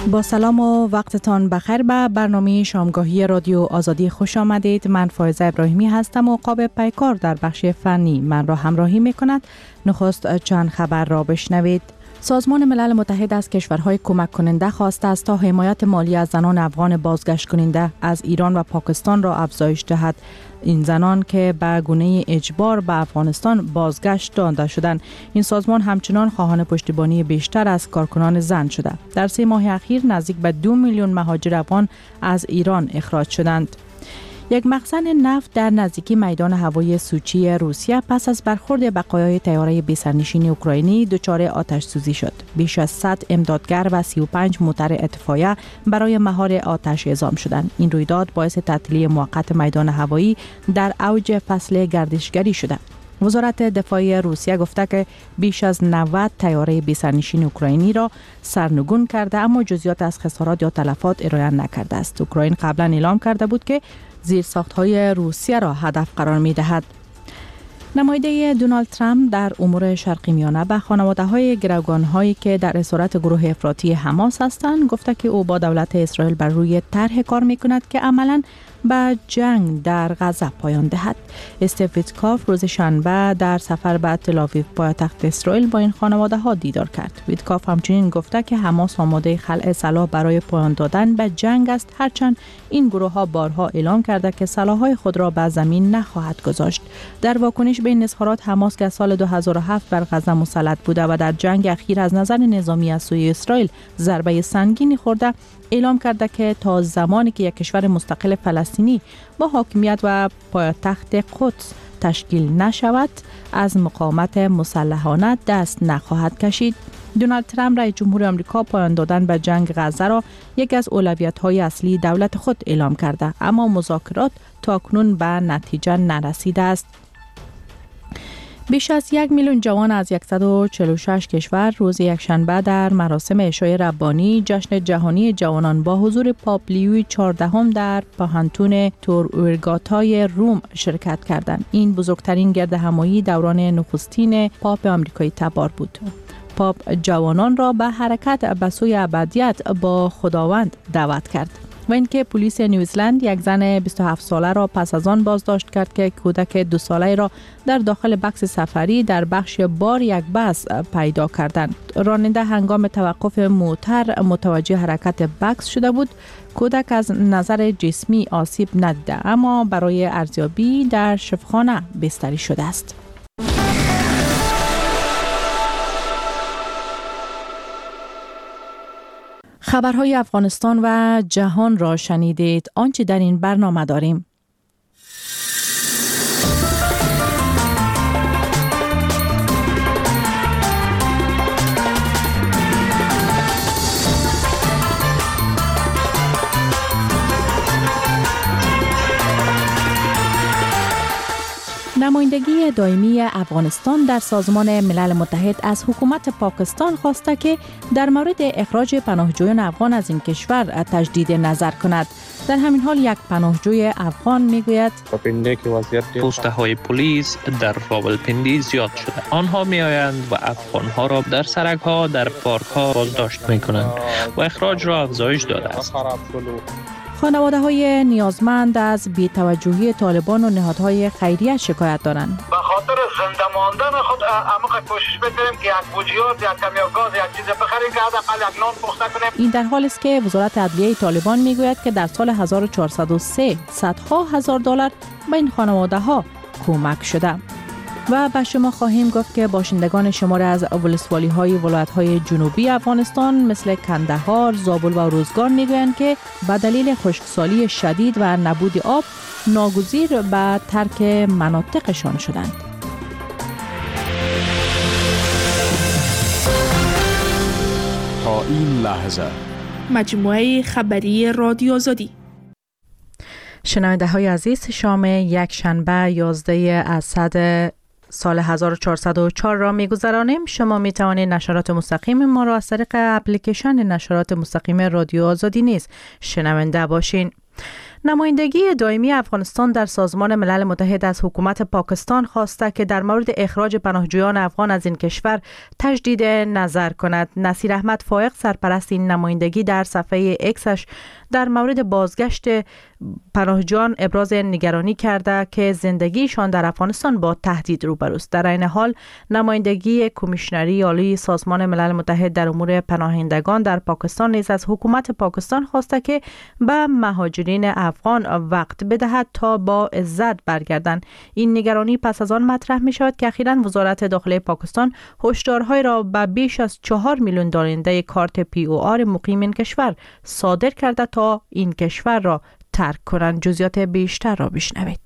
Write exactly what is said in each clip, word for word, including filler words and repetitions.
با سلام و وقتتان بخیر به برنامه شامگاهی رادیو آزادی خوش آمدید. من فائزه ابراهیمی هستم و قاب پیکار در بخش فنی من را همراهی می کند. نخست چند خبر را بشنوید. سازمان ملل متحد از کشورهای کمک کننده خواسته است تا حمایت مالی از زنان افغان بازگشت کننده از ایران و پاکستان را افزایش دهد. این زنان که به گونه اجبار به افغانستان بازگشت داده شدند. این سازمان همچنان خواهان پشتیبانی بیشتر از کارکنان زن شده. در سه ماه اخیر نزدیک به دو میلیون مهاجر افغان از ایران اخراج شدند. یک مخزن نفت در نزدیکی میدان هوایی سوچی روسیه پس از برخورد بقایای طیاره بی‌سرنشین اوکراینی دچار آتش سوزی شد. بیش از صد امدادگر و سی و پنج موتر اطفایه برای مهار آتش اعزام شدند. این رویداد باعث تعطیلی موقت میدان هوایی در اوج فصل گردشگری شده. وزارت دفاع روسیه گفته که بیش از نود طیاره بی‌سرنشین اوکراینی را سرنگون کرده، اما جزئیات از خسارات یا تلفات ارائه نکرده است. اوکراین قبلا اعلام کرده بود که زیرساخت‌های روسیه را هدف قرار می‌دهد. نماینده دونالد ترامپ در امور شرقی میانه به خانواده‌های گروگان‌هایی که در اسارت گروه افراطی حماس هستند گفته که او با دولت اسرائیل بر روی طرح کار می‌کند که عملاً به جنگ در غزه پایان دهد. استیو ویتکاف روز شنبه در سفر به تل‌آویو پایتخت اسرائیل با این خانواده‌ها دیدار کرد. ویتکاف همچنین گفته که حماس آماده خلع سلاح برای پایان دادن به جنگ است، هرچند این گروه‌ها بارها اعلام کرده که سلاح‌های خود را به زمین نخواهد گذاشت. در واکنش به این اظهارات، حماس که سال دو هزار و هفت بر غزه مسلط بوده و در جنگ اخیر از نظر نظامی از سوی اسرائیل ضربه سنگینی خورده، اعلام کرده که تا زمانی که یک کشور مستقل فلسطینی با حاکمیت و پایتخت قدس تشکیل نشود، از مقاومت مسلحانه دست نخواهد کشید. دونالد ترامپ رئیس جمهور آمریکا پایان دادن به جنگ غزه را یکی از اولویت‌های اصلی دولت خود اعلام کرده، اما مذاکرات تاکنون به نتیجه نرسیده است. بیش از یک میلیون جوان از صد و چهل و شش کشور روز یکشنبه در مراسم عشای ربانی جشن جهانی جوانان با حضور پاپ لیوی چهاردهم در پاهنتون تورورگاتای روم شرکت کردند. این بزرگترین گردهمایی دوران نخستین پاپ آمریکایی تبار بود. پاپ جوانان را به حرکت به سوی ابدیت با خداوند دعوت کرد. و اینکه پلیس نیوزلند یک زن بیست و هفت ساله را پس از آن بازداشت کرد که کودک دو ساله را در داخل بکس سفری در بخش بار یک بس پیدا کردند. راننده هنگام توقف موتر متوجه حرکت بکس شده بود. کودک از نظر جسمی آسیب ندیده، اما برای ارزیابی در شفاخانه بستری شده است. خبرهای افغانستان و جهان را شنیدید. آنچه در این برنامه داریم: نمایندگی دائمی افغانستان در سازمان ملل متحد از حکومت پاکستان خواسته که در مورد اخراج پناهجویان افغان از این کشور تجدید نظر کند. در همین حال یک پناهجوی افغان میگوید پوسته های پلیس در راولپندی زیاد شده. آنها می آیند و افغان ها را در سرک ها، در پارک ها بازداشت می کنند و اخراج را افزایش داده است. خانواده های نیازمند از بی‌توجهی طالبان و نهادهای خیریه شکایت دارند. به خاطر زنده ماندن خود عمق کوشش بکنیم که یک بوجیات، یک کمی گاز، یک چیز بخریم که حداقل یک نان پخته کنیم. این در حالی است که وزارت عدلیه طالبان میگوید که در سال هزار و چهارصد و سه صدها هزار دلار به این خانواده ها کمک شده. و به شما خواهیم گفت که باشندگان شماری از ولسوالی های ولایت های جنوبی افغانستان مثل کندهار، زابل و روزگان میگویند که به دلیل خشکسالی شدید و نبود آب ناگزیر به ترک مناطقشان شدند. تا این لحظه مجموعه خبری رادیو آزادی. شنونده های عزیز، شام یک شنبه یازده اسد سال هزار و چهارصد و چهار را می‌گذرانیم. شما می توانید نشرات مستقیم ما را از طریق اپلیکیشن نشرات مستقیم رادیو آزادی نیز شنونده باشین. نمایندگی دائمی افغانستان در سازمان ملل متحد از حکومت پاکستان خواسته که در مورد اخراج پناهجویان افغان از این کشور تجدید نظر کند. نصیر احمد فائق سرپرست این نمایندگی در صفحه اکسش در مورد بازگشت پناهجویان ابراز نگرانی کرده که زندگیشان در افغانستان با تهدید روبروست. در این حال نمایندگی کمیشنری عالی سازمان ملل متحد در امور پناهندگان در پاکستان نیز از حکومت پاکستان خواسته که به مهاجرین افغان وقت بدهد تا با عزت برگردند. این نگرانی پس از آن مطرح می شود که اخیراً وزارت داخله پاکستان هشدارهای را به بیش از چهار میلیون دارنده کارت پی او آر مقیم این کشور صادر کرده تا این کشور را ترک کنند. جزئیات بیشتر را بشنوید.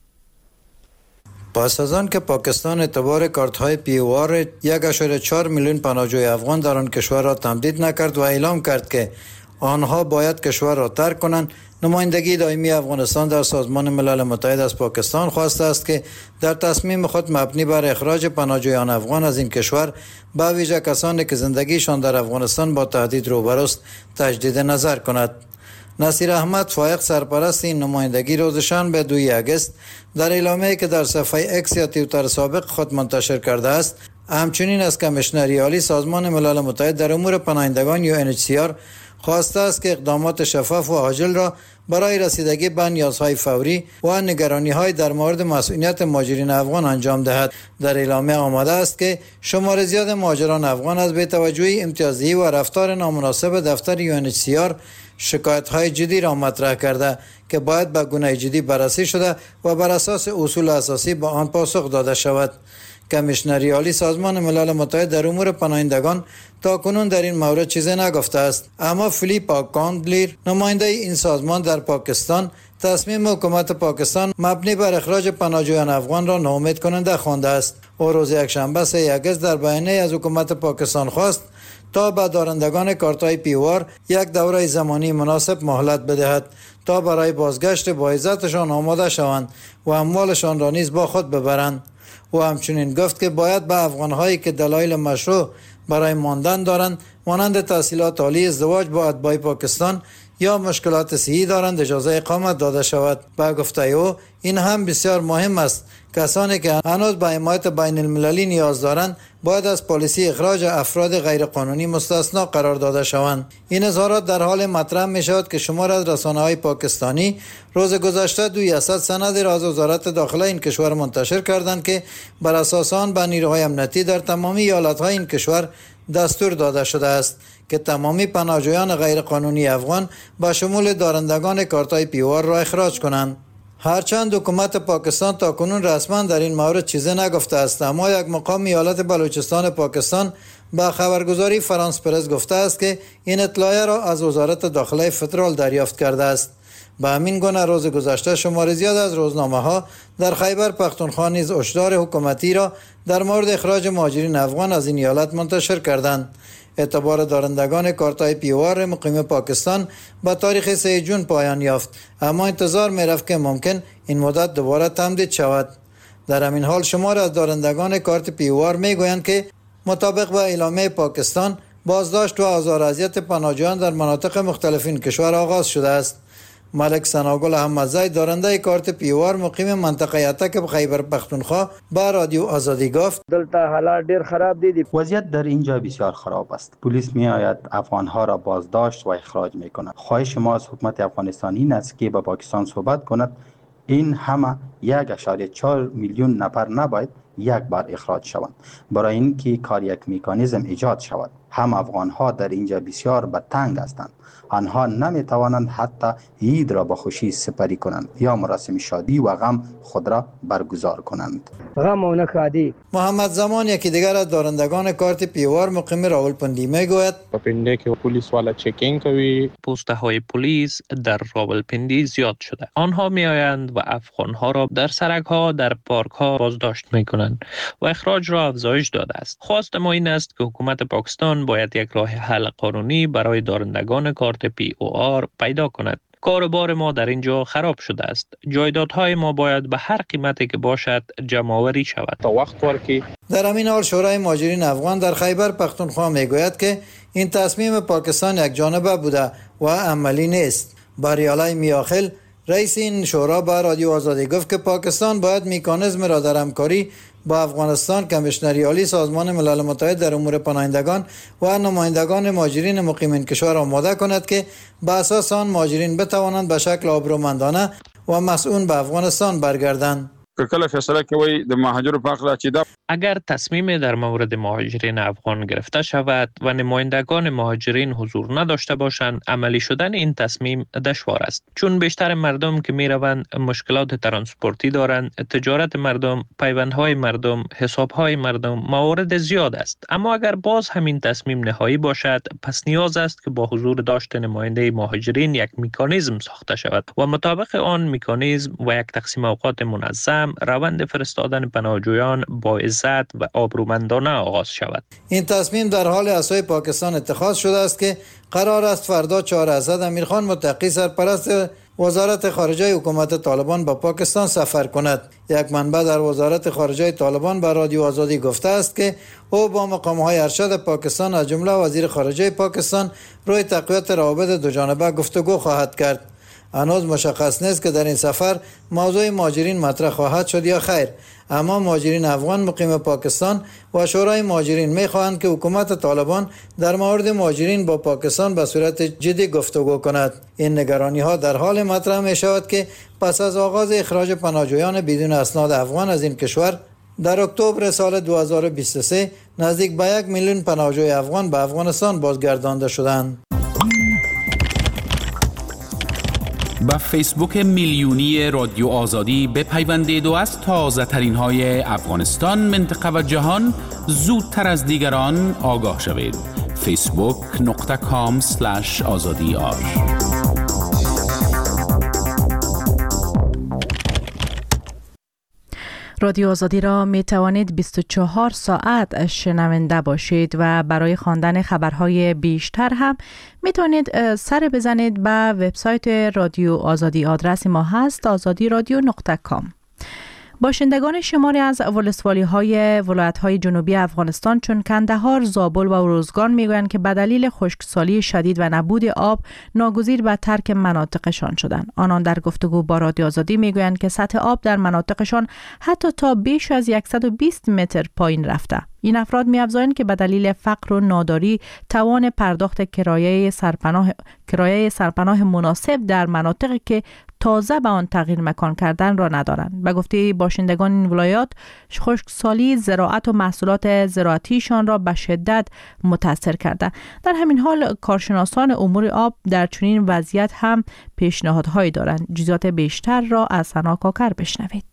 پس از آن که پاکستان اعتبار کارت های پی او آر یک ممیز چهار میلیون پناهجوی افغان در آن کشور را تمدید نکرد و اعلام کرد که آنها باید کشور را ترک کنند، نمایندگی دائمی افغانستان در سازمان ملل متحد از پاکستان خواسته است که در تصمیم خود مبنی بر اخراج پناهجویان افغان از این کشور به ویژه کسانی که زندگیشان در افغانستان با تهدید روبروست تجدید نظر کند. نصیر احمد فائق سرپرست این نمایندگی روز شنبه دوم اگست در اعلامیه‌ای که در صفحه اکس یا توییتر سابق خود منتشر کرده است همچنین از کمیشنری عالی سازمان ملل متحد در امور پناهندگان یو ان اچ سی آر خواسته است که اقدامات شفاف و عاجل را برای رسیدگی به نیازهای فوری و نگرانی‌های در مورد مسئولیت مهاجرین افغان انجام دهد. در اعلامیه آمده است که شمار زیاد مهاجران افغان از بی‌توجهی امتیازی و رفتار نامناسب دفتر یو ان اچ سی آر شکایت‌های جدی را مطرح کرده که باید به گونه جدی بررسی شده و بر اساس اصول اساسی به آن پاسخ داده شود. کمیشنری عالی سازمان ملل متحد در امور پناهندگان تا کنون در این مورد چیزی نگفته است، اما فیلیپا کاندلیر نماینده این سازمان در پاکستان تصمیم حکومت پاکستان مبنی بر اخراج پناهجویان افغان را ناامید کننده خوانده است. او روز یکشنبه سوم اگست در بیانیه از حکومت پاکستان خواست تا به دارندگان کارت‌های پی او آر یک دوره زمانی مناسب مهلت بدهد تا برای بازگشت با عزتشان آماده شوند و اموالشان را نیز با خود ببرند. او همچنین گفت که باید به افغان‌هایی که دلایل مشروع برای ماندن دارند مانند تحصیلات عالی، ازدواج با اتباع پاکستان یا مشکلات صحی دارند اجازه اقامت داده شود. با گفته او این هم بسیار مهم است. کسانی که هنوز به حمایت بین المللی نیاز دارند باید از پالیسی اخراج افراد غیرقانونی مستثنا قرار داده شوند. این اظهارات در حال مطرح می شود که شمار از رسانه‌های پاکستانی روز گذشته دویصد سند را از وزارت داخله این کشور منتشر کردند که بر اساس آن به نیروهای امنیتی در تمامی ایالت‌های این کشور دستور داده شده است که تمامی پناهجویان غیرقانونی افغان با شمول دارندگان کارت‌های پی او آر را اخراج کنند. هرچند حکومت پاکستان تا کنون رسما در این مورد چیزی نگفته است، اما یک مقام ایالت بلوچستان پاکستان با خبرگزاری فرانس پرس گفته است که این اطلاع را از وزارت داخله فدرال دریافت کرده است. به همین گونه روز گذشته شمار زیاد از روزنامه‌ها در خیبر پختونخوا نیز هشدار حکومتی را در مورد اخراج مهاجرین افغان از این ایالت منتشر کردند. اعتبار دارندگان کارت‌های پی او آر مقیم پاکستان با تاریخ سوم ژوئن پایان یافت، اما انتظار می‌رفت که ممکن این مدت دوباره تمدید شود. در همین حال شمار از دارندگان کارت پی او آر می‌گویند که مطابق با اعلامیه پاکستان بازداشت و آزار و اذیت پناهجویان در مناطق مختلف این کشور آغاز شده است. ملک ثناگل احمدزی دارنده کارت پی او آر مقیم منطقه اتک خیبر پختونخوا با رادیو آزادی گفت دلته حالات ډیر خراب دي. وضعیت در اینجا بسیار خراب است. پلیس می آید افغانها را بازداشت و اخراج می کند. خواهش ما از حکومت افغانستان این است که با پاکستان صحبت کند. این همه یک اشاریه چهار میلیون نفر نباید یک بار اخراج شوند برای اینکه کار یک مکانیزم ایجاد شود. هم افغانها در اینجا بسیار به تنگ هستند. آنها نمی توانند حتی عید را با خوشی سپری کنند یا مراسم شادی و غم خود را برگزار کنند. غم و نکادی. محمد زمان یکی دیگر از دارندگان کارت پی او آر مقیم راولپنڈی میگوید پنده که پلیس والا چکینگ کوي، پوسته های پلیس در راولپنڈی زیاد شده. آنها می آیند و افغانها را در سرک ها، در پارک ها بازداشت می کنند و اخراج را افزایش داده است. خواست ما این است که حکومت پاکستان باید یک راه حل قانونی برای دارندگان کارت پی او آر پیدا کند. کاربار ما در اینجا خراب شده است. جایدادهای ما باید به هر قیمتی که باشد جمع‌آوری شود تا وقت ورکی. در همین حال شورای مهاجرین افغان در خیبر پختونخوا میگوید که این تصمیم پاکستان یک جانبه بوده و عملی نیست. باریالای میاخل رئیس این شورا به رادیو آزادی گفت که پاکستان باید مکانیزم را در همکاری با افغانستان، کمیشنری عالی سازمان ملل متحد در امور پناهندگان و نمایندگان مهاجرین مقیم این کشور آماده کند که به اساس آن مهاجرین بتوانند به شکل آبرومندانه و مسئول به افغانستان برگردند. کله فیصله کوي د مهاجرو په اړه چې دا اگر تصمیم در مورد مهاجرین افغان گرفته شود و نمایندگان مهاجرین حضور نداشته باشند، عملی شدن این تصمیم دشوار است، چون بیشتر مردم که می روند مشکلات ترانسپورتی دارند، تجارت مردم، پیوندهای مردم، حسابهای مردم، موارد زیاد است. اما اگر باز همین تصمیم نهایی باشد، پس نیاز است که با حضور داشت نماینده مهاجرین یک مکانیزم ساخته شود و مطابق آن مکانیزم و یک تقسیم اوقات منظم روند فرستادن پناهجویان با عزت و آبرومندانه آغاز شود. این تصمیم در حال اسای پاکستان اتخاذ شده است که قرار است فردا چهار اسد امیرخان متقی سرپرست وزارت خارجه حکومت طالبان به پاکستان سفر کند. یک منبع در وزارت خارجه طالبان به رادیو آزادی گفته است که او با مقام‌های ارشد پاکستان از جمله وزیر خارجه پاکستان روی تقویت روابط دوجانبه گفتگو خواهد کرد. هنوز مشخص نیست که در این سفر موضوع مهاجرین مطرح خواهد شد یا خیر، اما مهاجرین افغان مقیم پاکستان و شورای مهاجرین می‌خواهند که حکومت طالبان در مورد مهاجرین با پاکستان به صورت جدی گفتگو کند. این نگرانی‌ها در حال مطرح می‌شود که پس از آغاز اخراج پناهجویان بدون اسناد افغان از این کشور در اکتبر سال دو هزار و بیست و سه نزدیک به یک میلیون پناهجوی افغان به افغانستان بازگردانده شدند. با فیسبوک میلیونی رادیو آزادی بپیوندید و از تازه ترین های افغانستان، منطقه و جهان زودتر از دیگران آگاه شوید. فیسبوک نقطه کام سلش آزادی آر. رادیو آزادی را می توانید بیست و چهار ساعت شنونده باشید و برای خواندن خبرهای بیشتر هم می توانید سر بزنید به وبسایت رادیو آزادی. آدرس ما هست آزادی رادیو نقطه کام. باشندگان شماری از ولسوالی‌های ولایت‌های جنوبی افغانستان چون کندهار، زابل و روزگان میگویند که به دلیل خشکسالی شدید و نبود آب ناگزیر به ترک مناطقشان شدند. آنان در گفتگو با رادیو آزادی میگویند که سطح آب در مناطقشان حتی تا بیش از صد و بیست متر پایین رفته. این افراد می‌افزایند که به دلیل فقر و ناداری توان پرداخت کرایه سرپناه کرایه سرپناه مناسب در مناطقی که تازه به آن تغییر مکان کردن را ندارند. به گفته باشندگان این ولایات، خشکسالی زراعت و محصولات زراعتیشان را به شدت متاثر کرده. در همین حال کارشناسان امور آب در چنین وضعیت هم پیشنهادهایی دارند. جزئیات بیشتر را از ثنا کاکر بشنوید.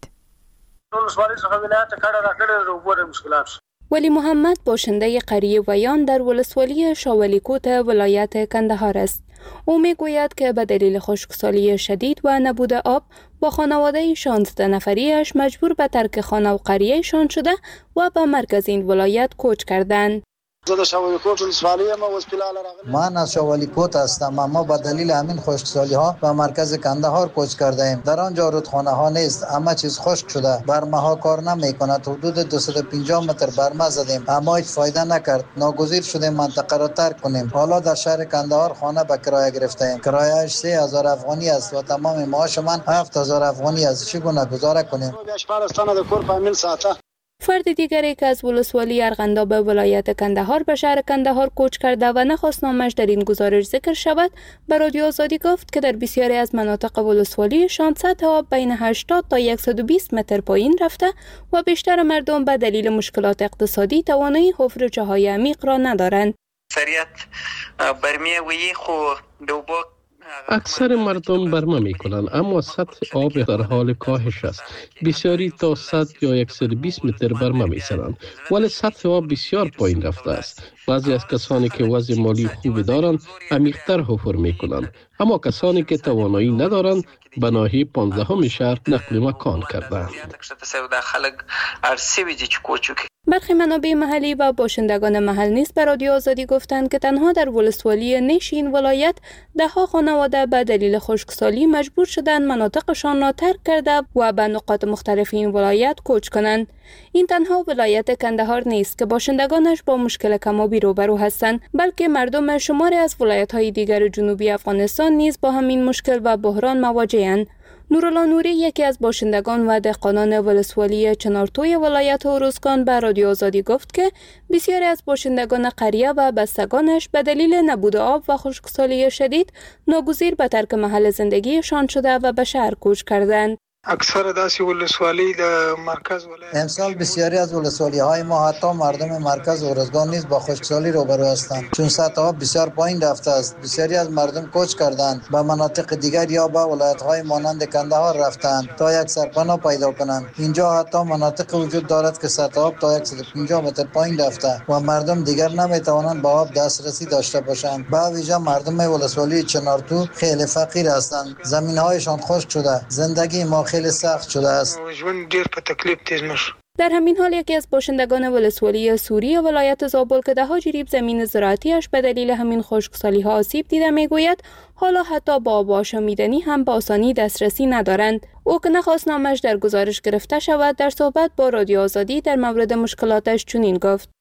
ولی محمد باشنده قریه ویان در ولسوالی شاولیکوت ولایت کندهار است. او می گوید که به دلیل خشکسالی شدید و نبود آب با خانواده شانزده نفریش مجبور به ترک خانه و قریه شان شده و به مرکز این ولایت کوچ کردند. من از شوالیکوت هستم، اما با دلیل همین خشکسالی ها به مرکز کندهار کوچ کرده ایم. در آنجا رودخانه ها نیست، همه چیز خشک شده، برمه ها کار نمی کند. حدود دویست و پنجاه متر برمه زدیم اما هیچ فایده نکرد. ناگزیر شدیم منطقه را ترک کنیم. حالا در شهر کندهار خانه به کرایه گرفته ایم. کرایه‌اش سه هزار افغانی است و تمام معاش من هفت هزار افغانی است. چگونه گذاره کنیم؟ فرد دیگری که از ولسوالی ارغنداب ولایت کندهار به شهر کندهار کوچ کرده و نخواست نامش در این گزارش ذکر شود، به رادیو آزادی گفت که در بسیاری از مناطق ولسوالیشان سطح آب بین هشتاد تا صد و بیست متر پایین رفته و بیشتر مردم به دلیل مشکلات اقتصادی توانایی حفر جاهای عمیق را ندارند. اکثر مردم برمه می کنند، اما سطح آب در حال کاهش است. بسیاری تا صد یا صد و بیست متر برمه می سرند، ولی سطح آب بسیار پایین رفته است. بعضی از کسانی که وضع مالی خوبی دارند عمیق‌تر حفر می کنند، اما کسانی که توانایی ندارند به ناحیه پانزدهم شهر نقل مکان کردند. برخی منابع محلی و باشندگان محل نیز به رادیو آزادی گفتند که تنها در ولسوالی نیش این ولایت ده‌ها خانواده به دلیل خشکسالی مجبور شدند مناطقشان را ترک کرده و به نقاط مختلف این ولایت کوچ کنند. این تنها ولایت کندهار نیست که باشندگانش با مشکل کم‌آبی روبرو هستند، بلکه مردم شماری از ولایت‌های دیگر جنوبی افغانستان نیز با همین مشکل و بحران مواجه‌اند. نورالله نوری یکی از باشندگان و دهقانان ولسوالی چنارتوی ولایت هروزگان به رادیو آزادی گفت که بسیاری از باشندگان قریه و بستگانش به دلیل نبود آب و خشکسالی شدید ناگزیر به ترک محل زندگیشان شده و به شهر کوچ کردند. اکثر داسی ولسوالی در مرکز ولایت امسال بسیاری از ولسوالی های ما حتی مردم مرکز هروزگان نیز با خشکسالی روبرو هستند، چون سطح آب بسیار پایین رفته است. بسیاری از مردم کوچ کردند به مناطق دیگر یا به ولایت های مانند کندهار رفتند تا یک سرپناه پیدا کنند. اینجا حتی مناطق وجود دارد که سطح آب تا صد و پنجاه متر پایین رفته و مردم دیگر نمی توانند به آب دسترسی داشته باشند. به ویژه مردم ولسوالی چنارتو خیلی فقیر هستند، زمین هایشان خشک شده، زندگی ما خیلی سخت شده است. در همین حال یکی از باشندگان ولسوالی سوری ولایت زابل که دهها جریب زمین زراعتیش به دلیل همین خشکسالی ها آسیب دیده میگوید حالا حتی با آب آشامیدنی هم به آسانی دسترسی ندارند. او که نخواست نامش در گزارش گرفته شود در صحبت با رادیو آزادی در مورد مشکلاتش چنین گفت: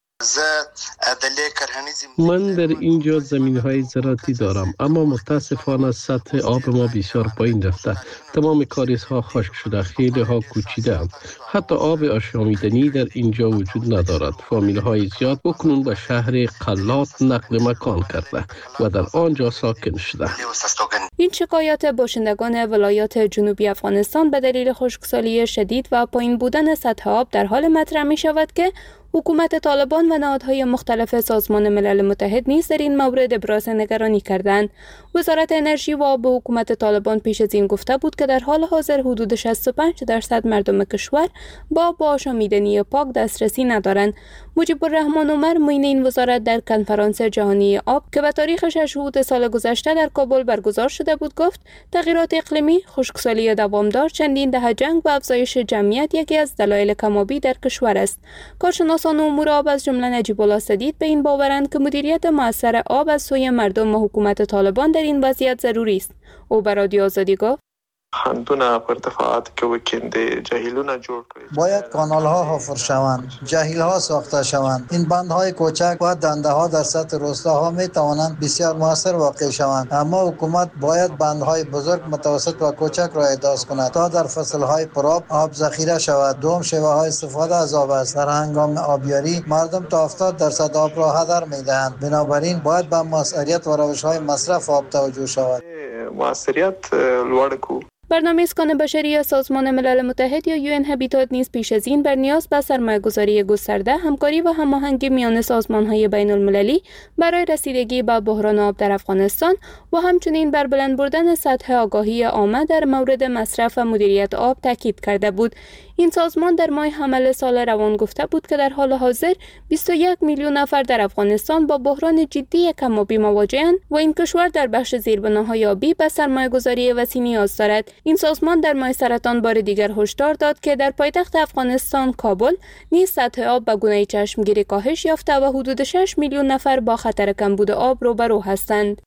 من در اینجا زمین‌های زراعتی دارم، اما متاسفانه سطح آب ما بسیار پایین رفته. تمام کاریزها خشک شده، خیلی ها کوچیده‌اند. حتی آب آشامیدنی در اینجا وجود ندارد. فامیل‌های زیاد بکنون به شهر قلات نقل مکان کرده و در آنجا ساکن شده. این شکایات باشندگان ولایات جنوبی افغانستان به دلیل خشکسالی شدید و پایین بودن سطح آب در حال مطرح می شود که حکومت طالبان و نهادهای مختلف سازمان ملل متحد نیز در این مورد ابراز نگرانی کردند. وزارت انرژی و آب حکومت طالبان پیش از این گفته بود که در حال حاضر حدود شصت و پنج درصد مردم کشور با آشامیدنی پاک دسترسی ندارند. مجیب الرحمن عمر معین این وزارت در کنفرانس جهانی آب که به تاریخ شش سال گذشته در کابل برگزار شده بود گفت تغییرات اقلیمی، خشکسالی دوامدار، چندین دهه جنگ و افزایش جمعیت یکی از دلایل کم‌آبی در کشور است. کارشناسان امور آب از جمله نجیب الله سدید به این باورند که مدیریت مؤثر آب از سوی مردم و حکومت طالبان در این وضعیت ضروری است. او به رادیو آزادی گفت: خندونه پر ارتفاعاتی که وکنده جهیلونه جوړ کړي، باید کانال ها حفر شوند، جهیل ها ساخته شوند. این بند های کوچک و دنده ها در سطح روستاها می توانند بسیار موثر واقع شوند، اما حکومت باید بند های بزرگ، متوسط و کوچک را احداث کند تا در فصل های پرآب آب ذخیره شود. دوم شیوه های استفاده از آب است. در هنگام آبیاری مردم تا هفتاد درصد آب را هدر می دهند، بنابراین باید به مؤثریت و روش های مصرف آب توجه شود. مؤثریت لوړ کو. برنامه اسکان بشری سازمان ملل متحد یا یو ان هابیتات نیز پیش از این بر نیاز به سرمایه‌گذاری گسترده، همکاری و هماهنگی میان سازمان‌های بین‌المللی برای رسیدگی به بحران آب در افغانستان و همچنین بر بلند بردن سطح آگاهی عامه در مورد مصرف و مدیریت آب تاکید کرده بود. این سازمان در ماه حمل سال روان گفته بود که در حال حاضر بیست و یک میلیون نفر در افغانستان با بحران جدی کم‌آبی مواجه‌اند و این کشور در بخش زیربناهای آبی به سرمایه‌گذاری وسیع نیاز دارد. این سازمان در ماه سرطان بار دیگر هشدار داد که در پایتخت افغانستان کابل نیز سطح آب به گونه چشمگیری کاهش یافته و حدود شش میلیون نفر با خطر کمبود آب روبرو هستند.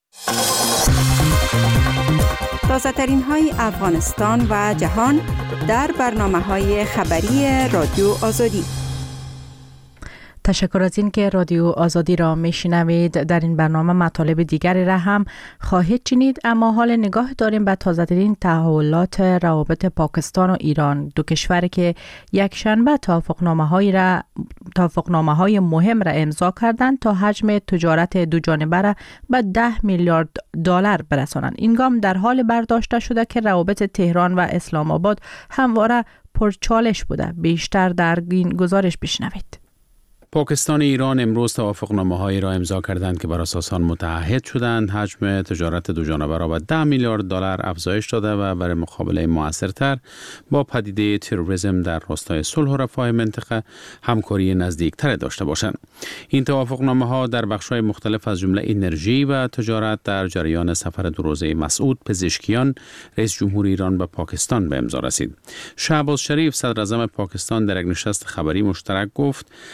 تازه ترین های افغانستان و جهان در برنامه های خبری رادیو آزادی. تشکر از این که رادیو آزادی را میشنوید. در این برنامه مطالب دیگری را هم خواهید شنید، اما حال نگاه داریم به تازه‌ترین تحولات روابط پاکستان و ایران، دو کشوری که یک شنبه توافقنامه‌های را توافقنامه‌های مهم را امضا کردند تا حجم تجارت دو جانبه را به ده میلیارد دلار برسانند. این گام در حال برداشته شده که روابط تهران و اسلام آباد همواره پرچالش بوده. بیشتر در این گزارش بشنوید. پاکستان و ایران امروز توافقنامه‌هایی را امضا کردند که بر اساس آن متعهد شدند حجم تجارت دو جانبه را به ده میلیارد دلار افزایش داده و برای مقابله موثرتر با پدیده تروریسم در راستای صلح و رفاه منطقه همکاری نزدیکتر داشته باشند. این توافقنامه‌ها در بخش‌های مختلف از جمله انرژی و تجارت در جریان سفر دو روزه مسعود پزشکیان رئیس جمهور ایران به پاکستان به امضا رسید. شهباز شریف صدر اعظم پاکستان در یک نشست خبری مشترک گفت هدف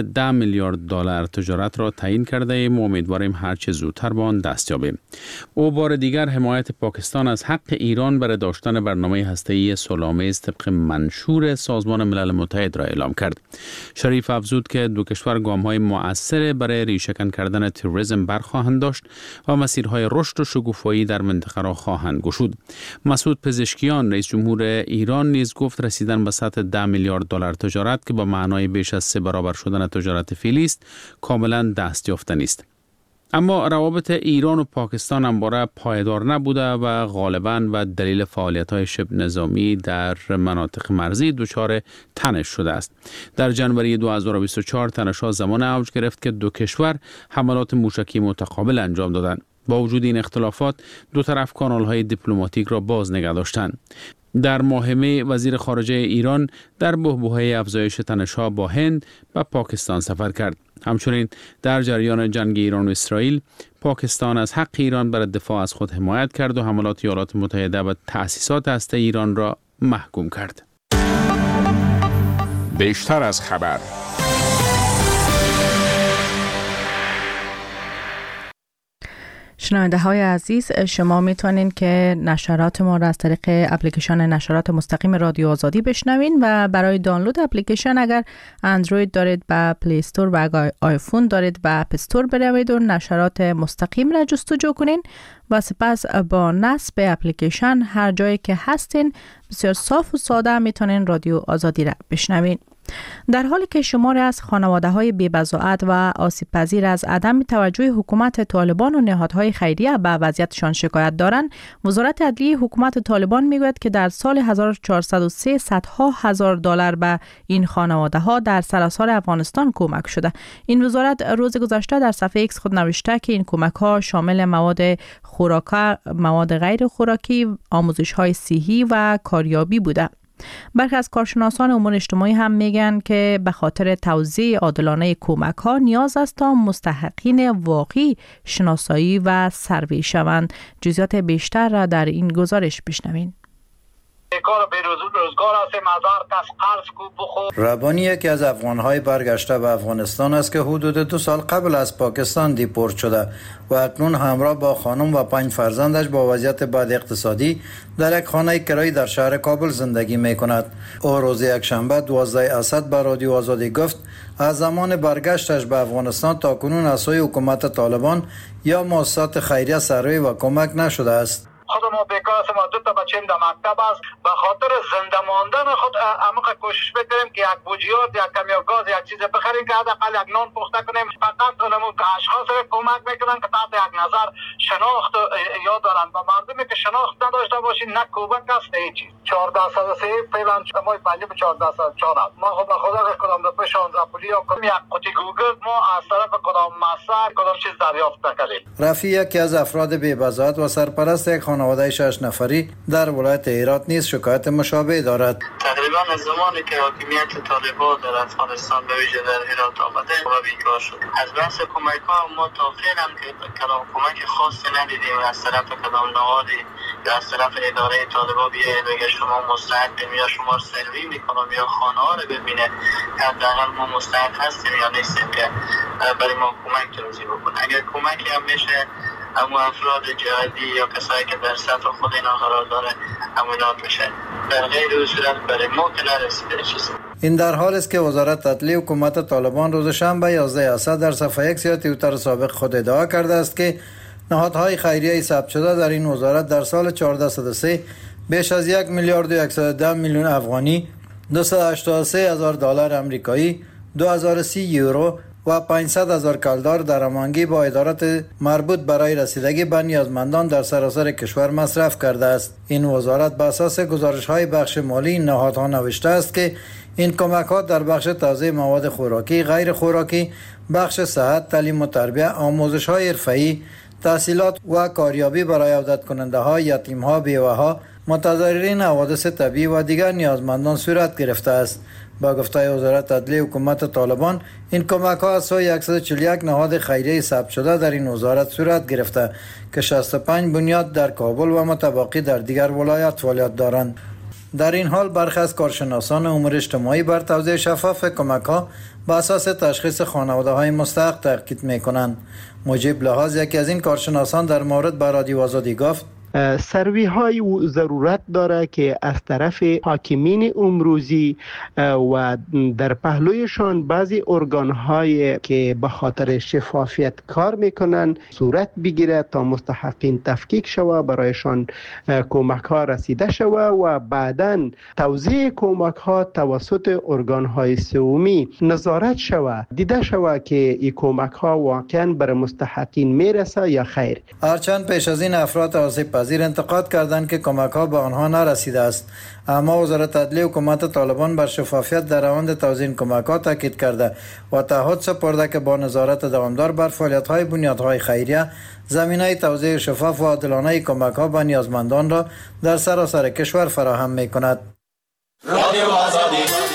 ده میلیارد دلار تجارت را تعیین کرده ایم و امیدواریم هر چه زودتر به آن دست یابیم. او بار دیگر حمایت پاکستان از حق ایران برای داشتن برنامه هسته‌ای صلح‌آمیز طبق منشور سازمان ملل متحد را اعلام کرد. شریف افزود که دو کشور گام‌های مؤثر برای ریشه‌کن کردن تروریسم برخواهند داشت و مسیرهای رشد و شکوفایی در منطقه را خواهند گشود. مسعود پزشکیان رئیس جمهور ایران نیز گفت رسیدن به سطح ده میلیارد دلار تجارت که با معنای بیش از سه برابر شدن تجارت فعلی است کاملا دست یافتنی است. اما روابط ایران و پاکستان همواره پایدار نبوده و غالباً و دلیل فعالیت‌های شبه نظامی در مناطق مرزی دچار تنش شده است. در جنوری دو هزار و بیست و چهار تنش‌ها زمان اوج گرفت که دو کشور حملات موشکی متقابل انجام دادند. با وجود این اختلافات دو طرف کانال‌های دیپلماتیک را باز نگه داشتند. در ماه می وزیر خارجه ایران در بحبوحه افزایش تنش‌ها با هند و پاکستان سفر کرد. همچنین در جریان جنگ ایران و اسرائیل پاکستان از حق ایران برای دفاع از خود حمایت کرد و حملات ایالات متحده و تأسیسات هسته ایران را محکوم کرد. بیشتر از خبر. شنونده های عزیز، شما میتونین که نشرات ما را از طریق اپلیکیشن نشرات مستقیم رادیو آزادی بشنوین و برای دانلود اپلیکیشن اگر اندروید دارید به پلی استور و اگر آیفون دارید به اپ استور بروید و نشرات مستقیم را جستجو کنین و سپس با نصب اپلیکیشن هر جایی که هستین بسیار صاف و ساده میتونین رادیو آزادی را بشنوین. در حالی که شماری از خانواده‌های بی‌بضاعت و آسیب‌پذیر از عدم توجه حکومت طالبان و نهادهای خیریه به وضعیتشان شکایت دارند، وزارت عدلیه حکومت طالبان میگوید که در سال هزار و چهارصد و سه صدها هزار دلار به این خانواده‌ها در سراسر افغانستان کمک شده. این وزارت روز گذشته در صفحه ایکس خود نوشته که این کمک‌ها شامل مواد خوراکی، مواد غیر خوراکی، آموزش‌های صحی و کاریابی بوده. برخی از کارشناسان امور اجتماعی هم میگن که به خاطر توزیع عادلانه کمک ها نیاز است تا مستحقین واقعی شناسایی و سروی شوند. جزئیات بیشتر را در این گزارش بشنوین. کار بیروزگار هستیم، هزار کس قرض کو بخور. ربانی یکی از افغانهای برگشته به افغانستان است که حدود دو سال قبل از پاکستان دیپورت شده و اکنون همراه با خانم و پنج فرزندش با وضعیت بد اقتصادی در یک خانه کرایی در شهر کابل زندگی می کند. او روز یکشنبه دوازده اسد به رادیو آزادی گفت از زمان برگشتش به افغانستان تا کنون از سوی حکومت طالبان یا مؤسسات خیریه سروی و کمک نشده است. خود ما بیکار هستیم، دو تا بچه‌ام در مکتب است. به خاطر زنده ماندن خود عمیق کوشش می‌کنیم که یک بوجیات، یک کمی گاز، یک چیز بخریم که حداقل یک نان پخته کنیم. فقط اونمون که اشخاص را کمک میکنن که تحت یک نظر شناخت یاد دارن و مردمی که شناخت نداشته باشین نه کمک است نه هیچ چیز. چهارده صد و سه فعلا ما پنج به چهارده صد و چهار ما خب به خدا کدام دو شانزده پولی یا کدام یک قوطی گوگل ما از طرف کدام مسئله کدام چیز دریافت نکردیم. رفیع یکی از افراد بی‌بضاعت و سرپرست یک خانواده شش نفری در ولایت هرات نیز شکایت مشابه دارد. تقریبا از زمانی که حاکمیت طالبان در افغانستان به ویژه در هرات آمده و بیکار شد. از بحث کمک ها ما تا فعلا که کدام کمک خاصی ندیدیم از طرف کدام نهادی یا از طرف اداره طالبان بیاید بگه شما مستحقیم یا شما سروی میکنم یا خانه ها رو ببینه حداقل ما مستحق هستیم یا نیستیم که برای ما کمک توضیح بکنه. اگر کمکی هم میشه اما افراد جهادی یا کسایی که در سطح خود اینا قرار داره امانات میشه. در غیر صورت برای ما که نرسیده چیزی. این در حال است که وزارت عدلیه حکومت طالبان روز شنبه یازده اسد در صفحه ایکس یا توییتر سابق خود ادعا کرده است که نهادهای خیریه ثبت شده در این وزارت در سال چهارده صد و سه بیش از یک میلیارد و صد و ده میلیون افغانی، دویست و هشتاد و سه هزار دلار آمریکایی، دو هزار و سی یورو و پانصد هزار کلدار درآمدگی با ادارات مربوط برای رسیدگی به نیازمندان در سراسر کشور مصرف کرده است. این وزارت بر اساس گزارش‌های بخش مالی این نهادها نوشته است که این کمک‌ها در بخش توزیع مواد خوراکی، غیر خوراکی، بخش صحت، تعلیم و تربیت، آموزش‌های حرفه‌ای، تحصیلات و کاریابی برای عودت کننده‌ها، یتیم‌ها، بیوه‌ها، متضررین حوادث طبیعی و دیگر نیازمندان صورت گرفته است. با گفته وزارت عدلیه حکومت طالبان این کمک ها از سوی صد و چهل و یک نهاد خیریه ثبت شده در این وزارت صورت گرفته که شصت و پنج بنیاد در کابل و متباقی در دیگر ولایات فعالیت دارند. در این حال برخی از کارشناسان امور اجتماعی بر توزیع شفاف کمک‌ها به اساس تشخیص خانواده‌های مستحق تاکید می‌کنند. مجیب لحاظ یکی از این کارشناسان در مورد به رادیو آزادی گفت سروی های ضرورت داره که از طرف حاکمین امروزی و در پهلویشان بعضی ارگان های که به خاطر شفافیت کار میکنن صورت بگیره تا مستحقین تفکیک شوه، برایشان کمک ها رسیده شوه و بعداً توزیع کمک ها توسط ارگان های سومی نظارت شوه، دیده شوه که این کمک ها واقعا بر مستحقین میرسه یا خیر. هرچند پیش از این افراد آسیب پذیر انتقاد کردند که کمک ها به آنها نرسیده است، اما وزارت عدلیه حکومت طالبان بر شفافیت در روند توزیع کمک ها تاکید کرده و تعهد سپرده که با نظارت دوامدار بر فعالیت های بنیادهای خیریه زمینه توزیع شفاف و عادلانه کمک ها به نیازمندان را در سراسر کشور فراهم می کند. رادیو آزادی.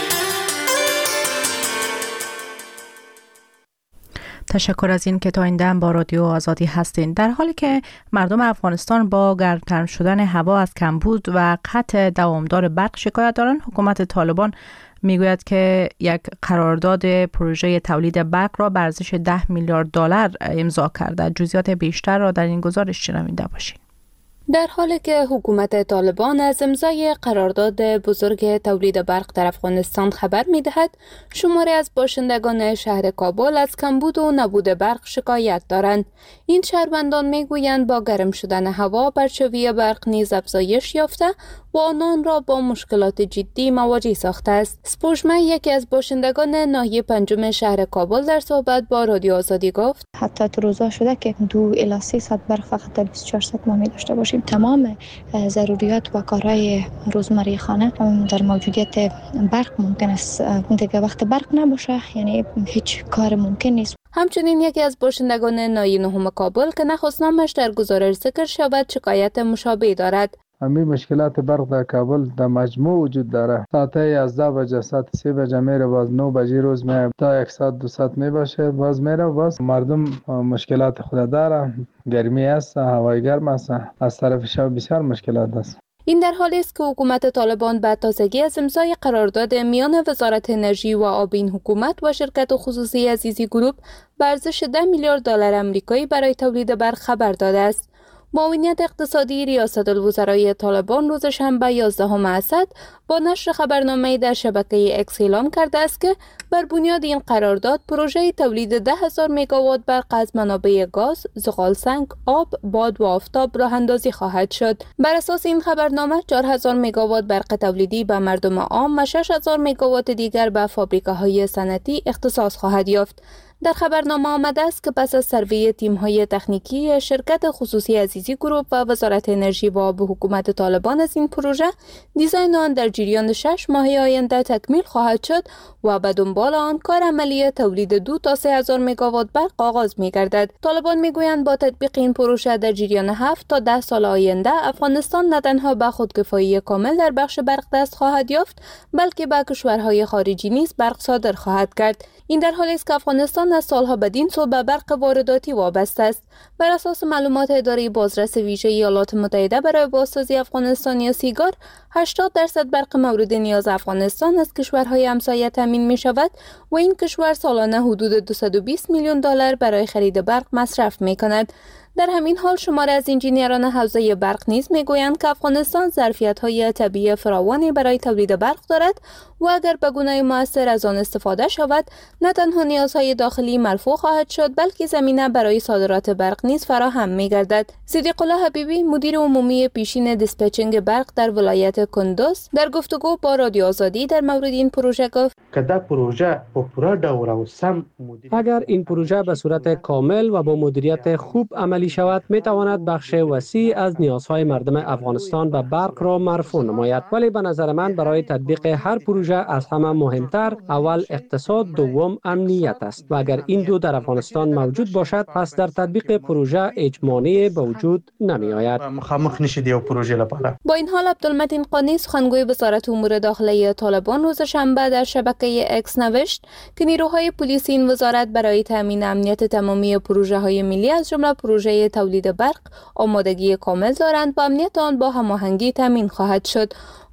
تشکر از این که تا این دم با رادیو آزادی هستین. در حالی که مردم افغانستان با گرمتر شدن هوا از کمبود و قطع دوامدار برق شکایت دارند، حکومت طالبان میگوید که یک قرارداد پروژه تولید برق را به ارزش ده میلیارد دلار امضا کرده. جزئیات بیشتر را در این گزارش شنونده باشید. در حالی که حکومت طالبان از امضای قرارداد بزرگ تولید برق در افغانستان خبر می‌دهد، شماری از باشندگان شهر کابل از کمبود و نبود برق شکایت دارند. این شهروندان میگویند با گرم شدن هوا برچوی برق نیز افزایش یافته و آنان را با مشکلات جدی مواجه ساخته است. سپوشمه یکی از باشندگان ناحیه پنجم شهر کابل در صحبت با رادیو آزادی گفت حتی تو روزا شده که دو الی سه ساعت برق فقط در بیست و چهار ساعت ما می داشته باشیم. تمام ضروریات و کارهای روزمره خانه در موجودیت برق ممکن است دیگه وقت برق نباشه، یعنی هیچ کار ممکن نیست. همچنین یکی از باشندگان ناحیه نهم کابل که نخست نامش در گزارش ذکر شود شکایت مشابه دارد. همین مشکلات برق در کابل در مجموع وجود داره. ساعت یازده بجه ساعت سه بجه میره، باز نه بجه روز میره تا یک ساعت دو ساعت می باشه باز میره. باز مردم مشکلات خود داره، گرمی است، هوای گرم است، از طرف شب بسیار مشکلات است. این در حالی است که حکومت طالبان بعد تازگی از امضای قرارداد میان وزارت انرژی و آب این حکومت و شرکت خصوصی عزیزی گروپ به ارزش ده میلیارد دلار آمریکایی برای تولید برق خبر داده است. معاونیت اقتصادی ریاست الوزرای طالبان روز شنبه یازدهم اسد با نشر خبرنامه‌ای در شبکه اکس اعلام کرده است که بر بنیاد این قرارداد پروژه تولید ده هزار مگاوات برق از منابع گاز، زغالسنگ، آب، باد و آفتاب راه اندازی خواهد شد. بر اساس این خبرنامه چهار هزار مگاوات برق تولیدی به مردم عام و شش هزار مگاوات دیگر به فابریکه‌های صنعتی اختصاص خواهد یافت. در خبرنامه آمده است که پس از سروی تیم‌های تکنیکی شرکت خصوصی عزیزی گروپ و وزارت انرژی و آب حکومت طالبان از این پروژه، دیزاین آن در جریان شش ماه آینده تکمیل خواهد شد و به دنبال آن کار عملی تولید دو تا سه هزار مگاوات برق آغاز می‌گردد. طالبان می‌گویند با تطبیق این پروژه در جریان هفت تا ده سال آینده افغانستان نه تنها به خودکفایی کامل در بخش برق دست خواهد یافت، بلکه به کشورهای خارجی نیز برق صادر خواهد کرد. این در حالی است که افغانستان از سالها بدین سو به برق وارداتی وابسته است. بر اساس معلومات اداره بازرس ویژه ایالات متحده برای بازسازی افغانستان یا سیگار، هشتاد درصد برق مورد نیاز افغانستان از کشورهای همسایه تامین می شود و این کشور سالانه حدود دویست و بیست میلیون دلار برای خرید برق مصرف می کند. در همین حال شماره از انجینیران حوزه برق نیز میگویند که افغانستان ظرفیت‌های طبیعی فراوانی برای تولید برق دارد و اگر به گونه مؤثر از آن استفاده شود، نه تنها نیازهای داخلی مرفوع خواهد شد، بلکه زمینه برای صادرات برق نیز فراهم می‌گردد. صدیق الله حبیبی، مدیر عمومی پیشین دیسپچینگ برق در ولایت کندوز، در گفتگو با رادیو آزادی در مورد این پروژه گفت: که در پروژه په پوره ډول او سم اگر این پروژه به صورت کامل و با مدیریت خوب عملی شود، می تواند بخش وسیع از نیازهای مردم افغانستان به برق را مرفوع نماید. ولی به نظر من برای تطبیق هر پروژه از همه مهمتر اول اقتصاد، دوم امنیت است و اگر این دو در افغانستان موجود باشد، پس در تطبیق پروژه هیچ مانعی به وجود نمی آید. مخامخ نشید یو پروژه لپاره. با این حال عبدالمتین قانی، سخنگوی وزارت امور داخلی طالبان، روز شنبه در شبکه اکس نوشت که نیروهای پلیسی این وزارت برای تامین امنیت تمامی پروژه های ملی از جمله پروژه تولید برق آمادگی کامل دارند و امنیت آن با هماهنگی تامین خواهد شد.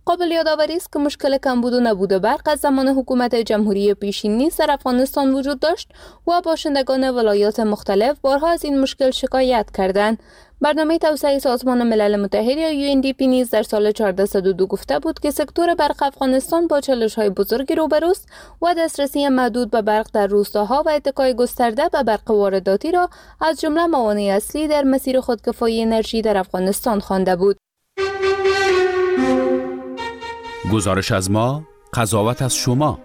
قابل یادآوری است که مشکل کمبود و نبود برق از زمان حکومت جمهوری پیشین در افغانستان وجود داشت و باشندگان ولایات مختلف بارها از این مشکل شکایت کردند. برنامه توسعه سازمان ملل متحد یا یو ان دی پی نیز در سال چهارصد و دو گفته بود که سکتور برق افغانستان با چالش‌های بزرگی روبروست و دسترسی محدود به برق در روستاها و اتکای گسترده به برق وارداتی را از جمله موانع اصلی در مسیر خودکفایی انرژی در افغانستان خوانده بود. گزارش از ما، قضاوت از شما.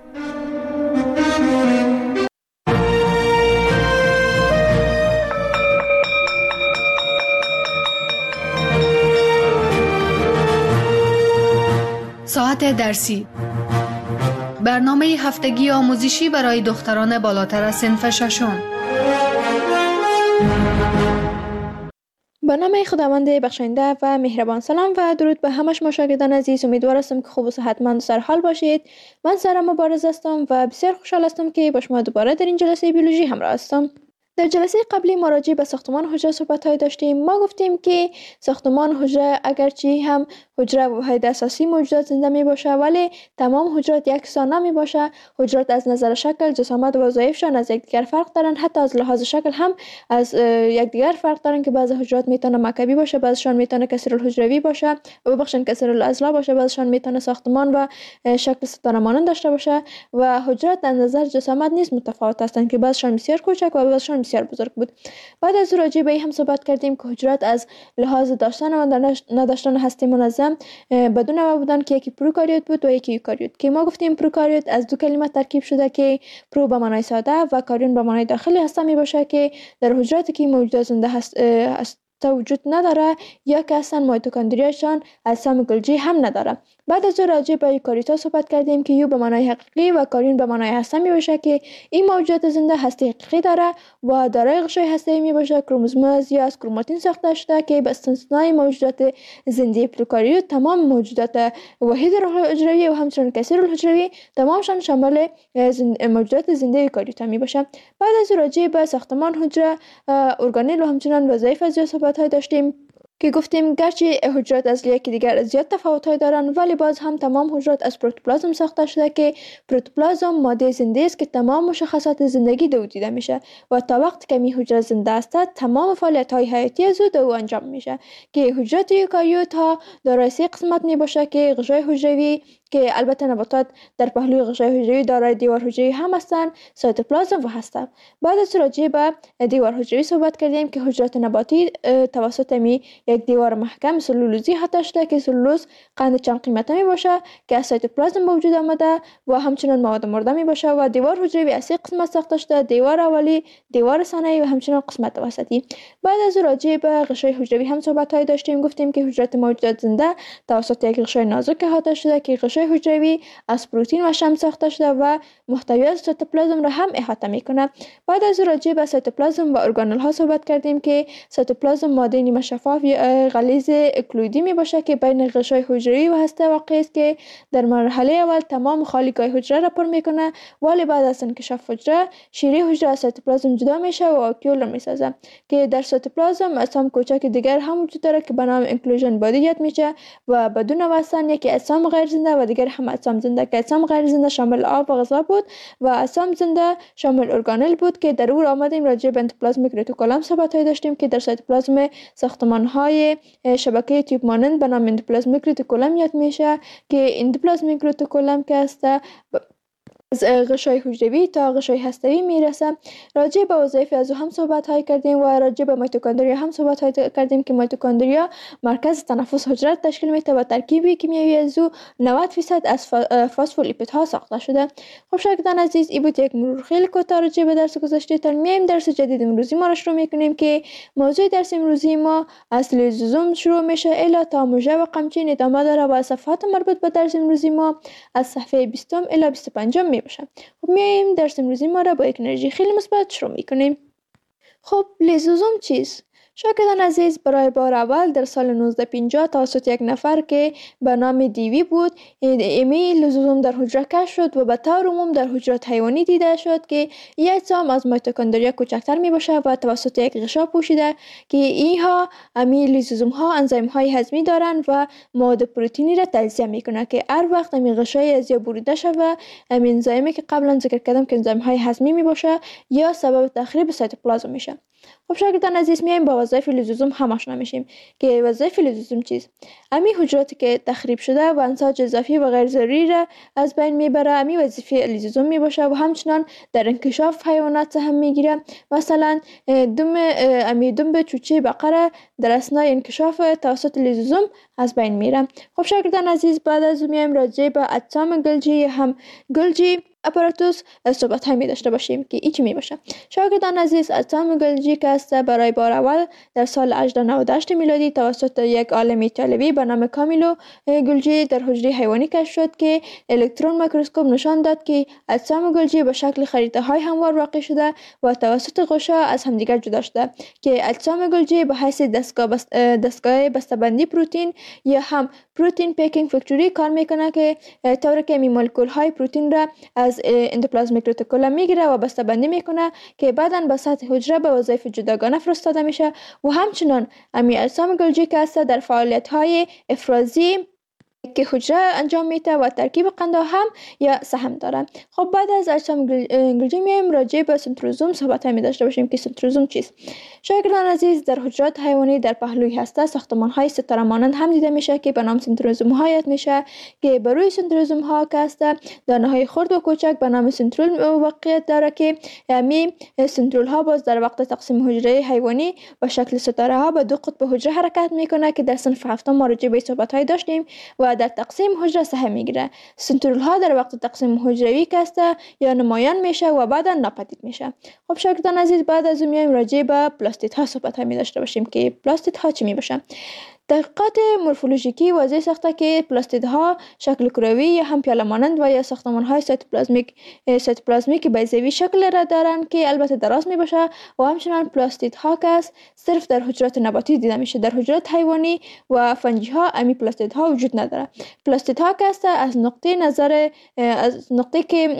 ساعت درسی، برنامه هفتگی آموزشی برای دختران بالاتر از صنف ششم. با نام خداوند بخشنده و مهربان. سلام و درود به همه شما شاگردان عزیز. امیدوار هستم که خوب و صحتمند و سر حال باشید. من سارا مبارز هستم و بسیار خوشحال هستم که با شما دوباره در این جلسه بیولوژی همراه هستم. در جلسه قبلی ما راجع به ساختمان حجره صحبت‌های داشتیم. ما گفتیم که ساختمان حجره اگرچه هم حجره واحد اساسی موجودات زنده می باشه، ولی تمام حجرات یکسان نمی باشه. حجرات از نظر شکل، جسامت و وظایفشان از یکدیگر فرق دارن. حتی از لحاظ شکل هم از یکدیگر فرق دارن که بعضی حجرات میتونه مکعبی باشه، بعضیشان میتونه کثیرالحجروی باشه و بخشن کثیرالاضلاع باشه، بعضیشان میتونه ساختمان و شکل ستاره مانند داشته باشه. و حجرات از نظر جسامت نیز متفاوت هستند که بعضیشان بسیار کوچک و بعضیشان بسیار بزرگ بود. بعد از راجع به این هم صحبت کردیم که حجرات از لحاظ داشتن و نداشتن هسته منظم به دو نوع بودن که یکی پروکاریوت بود و یکی یوکاریوت. که ما گفتیم پروکاریوت از دو کلمه ترکیب شده که پرو به معنای ساده و کاریون به معنای داخلی هسته می باشه که در حجراتی که موجودات زنده هست, هست وجود نداره یا که اصلا میتوکندریاشان اجسام گلجی هم نداره. بعد از راجع به یوکاریوتا صحبت کردیم که یو به معنای حقیقی و کاریون به معنای هسته می باشه که این موجودات زنده هسته حقیقی داره و دارای غشای هسته می باشه. کروموزوم یا از کروماتین ساخته شده که به استثنای موجودات زنده پروکاریوت تمام موجودات واحد حجروی و همچنین کثیرالحجروی تمامشان شامل موجودات زنده یوکاریوتا می باشه. بعد از راجع به ساختمان حجره، ارگانل و همچنین وظایف از صحبت‌های داشتیم که گفتیم گرچه حجرات از یکی دیگر زیاد تفاوت‌های دارن، ولی باز هم تمام حجرات از پروتوپلازم ساخته شده که پروتوپلازم ماده زنده است که تمام مشخصات زندگی دو دیده میشه و تا وقتی که می حجره زنده است تمام فعالیت‌های حیاتی از او انجام میشه. که حجرات یوکاریوت ها دارای سه قسمت می باشه که غشای حجروی که البته نباتات در پهلوی غشای حجروی دارای دیوار حجروی هم هستند، سایتوپلازم و هستند. بعد از راجع به دیوار حجروی صحبت کردیم که حجرات نباتی توسط می یک دیوار محکم سلولوزی حتی شده که سلولوز قند چند قیمته می باشه که از سایتوپلازم به وجود آمده و همچنین مواد مرده می باشه. و دیوار حجروی از سه قسمت ساخته شده: دیوار اولی، دیوار ثانوی و همچنین قسمت وسطی. بعد از راجع به غشای حجروی هم صحبت های داشتیم. گفتیم که حجرات موجودات زنده توسط یک غشای نازک احاطه شده که غشای حجروی از پروتئین و شمع ساخته شده و محتویات سایتوپلازم را هم احاطه میکنه. بعد از راجع به سایتوپلازم و ارگانل ها صحبت کردیم که سایتوپلازم ماده نیمه شفاف یا غلیظ اکلویدی می باشه که بین غشای حجروی و هسته واقع است که در مرحله اول تمام خالیگاه حجره را پر میکنه، ولی بعد از انکشاف حجره شیره حجره از سایتوپلازم جدا میشه و واکیول را میسازه. که در سایتوپلازم اجسام کوچک دیگر هم وجود داره که به نام انکلوژن بادی یاد میشه و بدون واسطه یکی اجسام غیر زنده و دیگر هم اجسام زنده که اجسام غیر زنده شامل آب و غذا بود و اجسام زنده شامل ارگانل بود. که در اون آمدیم راجع به اندوپلازمیک رتیکولوم صحبت های داشتیم که در سایتوپلازم ساختمان های شبکه تیوب مانند به نام اندوپلازمیک رتیکولوم یاد میشه. که اندوپلازمیک رتیکولوم که است از غشای حجروی تا غشای هسته‌ای میرسه. راجع به وظایف از هم صحبت های کردیم و راجع به میتوکندریا هم صحبت های کردیم که میتوکندریا مرکز تنفس حجره تشکیل میده و ترکیبی کیمیایی از او نود درصد از فسفولیپیدها ساخته شده. خب شاگردان عزیز، این بود یک مرور خیلی کوتاه راجع به درس گذشته. تا میایم درس جدید امروزی ما را شروع میکنیم که موضوع درس امروزی ما از لیزوزوم شروع میشه الی تا موژه و قمچین ادامه داره و صفحات مربوط به درس امروزی ما از صفحه بیست الی بیست و پنج باشه. خب میایم درس امروزی ما را با یک انرژی خیلی مثبت شروع میکنیم. خب لیزوزوم چیست؟ شاگردان عزیز، برای بار اول در سال نوزده پنجاه توسط یک نفر که به نام دیوی بود امی لیزوزوم در حجره کشف شد و به طور عموم در حجرات حیوانی دیده شد که یک اجسام از میتوکندریا کوچکتر می باشه و توسط یک غشا پوشیده که اینها امی لیزوزوم ها انزیم های هضمی دارند و مواد پروتئینی را تجزیه میکنه که هر وقت امی غشای از یا بریده شده امی انزیمی که قبلا ذکر کردم که انزیم های هضمی می باشه یا سبب تخریب سایتوپلازم میشه. خب شاگردان عزیز، میایم با وظایف لیزوزوم هم آشنا میشیم که وظایف لیزوزوم چیست. امی حجراتی که تخریب شده و انساج اضافی و غیر ضروری را از بین میبره امی وظیفه لیزوزوم میباشه و همچنان در انکشاف حیوانات هم میگیره. مثلا دم امی دم چوچه بقره در اثنای انکشاف توسط لیزوزوم از بین میره. خب شاگردان عزیز، بعد از میایم راجع به اجسام گلجی هم گلجی اپاراتوس صحبت های می داشته باشیم که ایچی می باشه. شاگردان عزیز، اجسام گلجی که است برای بار اول در سال هجده نود و هشت میلادی توسط یک عالم ایتالیایی به نام کامیلو گلجی در حجره حیوانی کشف شد که الکترون میکروسکوپ نشان داد که اجسام گلجی به شکل خریطه های هموار واقع شده و توسط غشا از همدیگر جدا شده که اجسام گلجی به حیث دستگاه بست... دستگاه بسته‌بندی پروتئین یا هم پروتئین پیکینگ فکتوری کار میکنه که طوری که می مولکول های پروتئین را از اندوپلازمیک رتیکولوم میگیره و بسته‌بندی میکنه که بعداً به سطح حجره به وظایف جداگانه فرستاده میشه و همچنان امی اجسام گلجی که است در فعالیت های افرازی که حجره انجام میده و ترکیب قنده هم یا سهم داره. خب بعد از اجسام گلجی میایم راجع به سنتروزوم صحبت می داشته باشیم که سنتروزوم چیست. شاگردان عزیز، در حجرات حیوانی در پهلوی هسته ساختمان های ستاره مانند هم دیده میشه که به نام سنتروزوم ها یاد میشه که بر روی سنتروزوم ها که است دانه های خرد و کوچک به نام سنترول واقعیت داره که می سنترول ها باز در وقت تقسیم حجره حیوانی با شکل ستاره ها به دو قطب حجره حرکت میکنه که در صنف هفتم ما راجع به صحبت های داشتیم و در تقسیم حجره سهم میگیره. سنترول ها در وقت تقسیم حجروی کسته یا نمایان میشه و بعدا ناپدید میشه. خب شاگردان عزیز، بعد از اون میایم راجع به پلاستید ها صحبت می داشته باشیم که پلاستید ها چی می باشه. تحقیقات مورفولوژیکی واضح ساخته که پلاستیدها شکل کروی یا هم پیاله مانند و یا ساختمان های سایتوپلازمیک سایتوپلازمیک بیضوی شکل را دارند که البته دراز می باشه و همچنان پلاستیدها که صرف در حجرات نباتی دیده میشه. در حجرات حیوانی و فنجی ها امی پلاستیدها وجود نداره. پلاستیدها که از نقطه نظر از نقطه که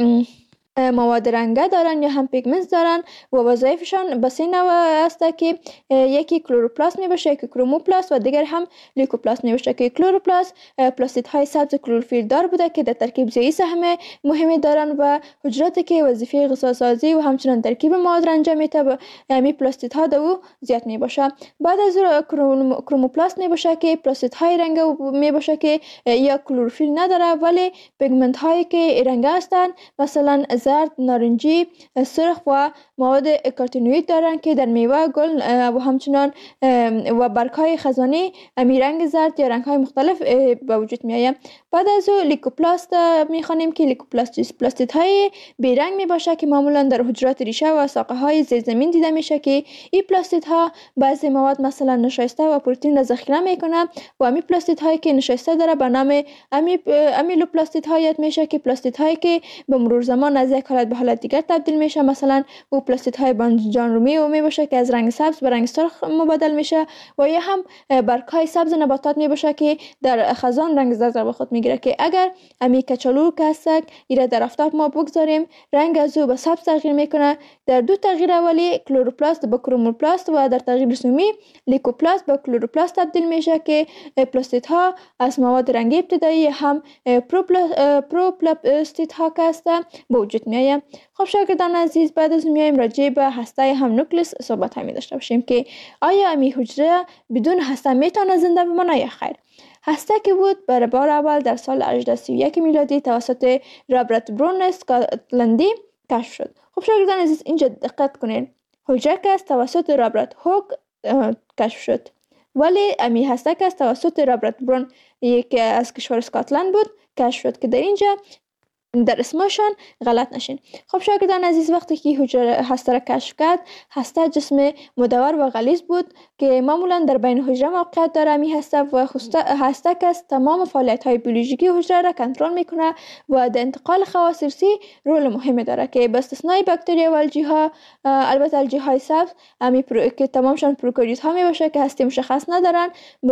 مواد رنگه دارن یا هم پیگمنت دارن و وظایفشان به سه نوع است که یکی کلوروپلاست می باشه، یکی کروموپلاست و دیگر هم لیکوپلاست می باشه که کلوروپلاست پلاستیدهای سبز کلروفیل دار بوده که در ترکیب زیایی سهم مهمی دارن و حجراتی که وظیفه غذا سازی و همچنان ترکیب مواد را انجام میده و همین پلاستیدها دو زیاد می باشه. بعد از اون کروموپلاست می باشه که پلاستیدهای رنگه می باشه که یا کلروفیل نداره ولی پیگمنت هایی که رنگه هستند مثلا زرد، نارنجی، سرخ و مواد کارتینوئید دارند که در میوه، گل و همچنان و برگ‌های خزانی امی رنگ زرد یا رنگ‌های مختلف به وجود میآید. بعد از او لیکوپلاست می‌خوانیم که لیکوپلاست پلاستیدهای بیرنگ میباشه که معمولا در حجرات ریشه و ساقه‌های زیرزمین دیده میشه که این پلاستیدها بعضی مواد مثلا نشایسته و پروتئین را ذخیره میکنه و امی پلاستیدهایی که نشایسته داره به نام امی امیلوپلاستیدها یاد میشه که پلاستیدهایی که به مرور زمان از یک حالت به حالت دیگر تبدیل میشه مثلا او پلاستیدهای بانجان رومی و میباشه که از رنگ سبز به رنگ سرخ مبادل میشه و یا هم برگ‌های سبز نباتات میباشه که در خزان رنگ زرد به خود میگیره که اگر امی کچالو که هست ایره در آفتاب ما بگذاریم رنگ از او به سبز تغییر میکنه. در دو تغییر اولی کلوروپلاست به کروموپلاست و در تغییر سومی لیکوپلاست به کلوروپلاست تبدیل میشه که پلاستیدها از مواد رنگی ابتدایی هم پروپلاستیدها که هست به وجود میآید. خب شاگردان عزیز، بعد از میایم راجع به هسته هم نوکلئوس صحبت می داشته باشیم که آیا امی حجره بدون هسته میتونه زنده بمانه یا خیر. هسته که بود برای بار اول در سال هجده سی و یک میلادی توسط رابرت برون اسکاتلندی کشف شد. خب شاگردان عزیز، اینجا دقت کنین، حجره که توسط رابرت هوک کشف شد ولی امی هسته که توسط رابرت برون که از کشور اسکاتلند بود کشف شد که در اینجا در اسمشان غلط نشین. خب شاگردان عزیز، وقتی که حجره هسته را کشف کرد، هسته جسم مدور و غلیظ بود که معمولا در بین حجره موقعیت داره. می هسته و هسته که تمام فعالیت های بیولوژیکی حجره را کنترل میکنه و در انتقال خواص ارثی رول مهمی داره که به استثنای باکتریا و الژی ها، البته الژی های سبز امی پرو... که تمامشان پروکاریوت ها می باشه که هسته مشخص ندارن،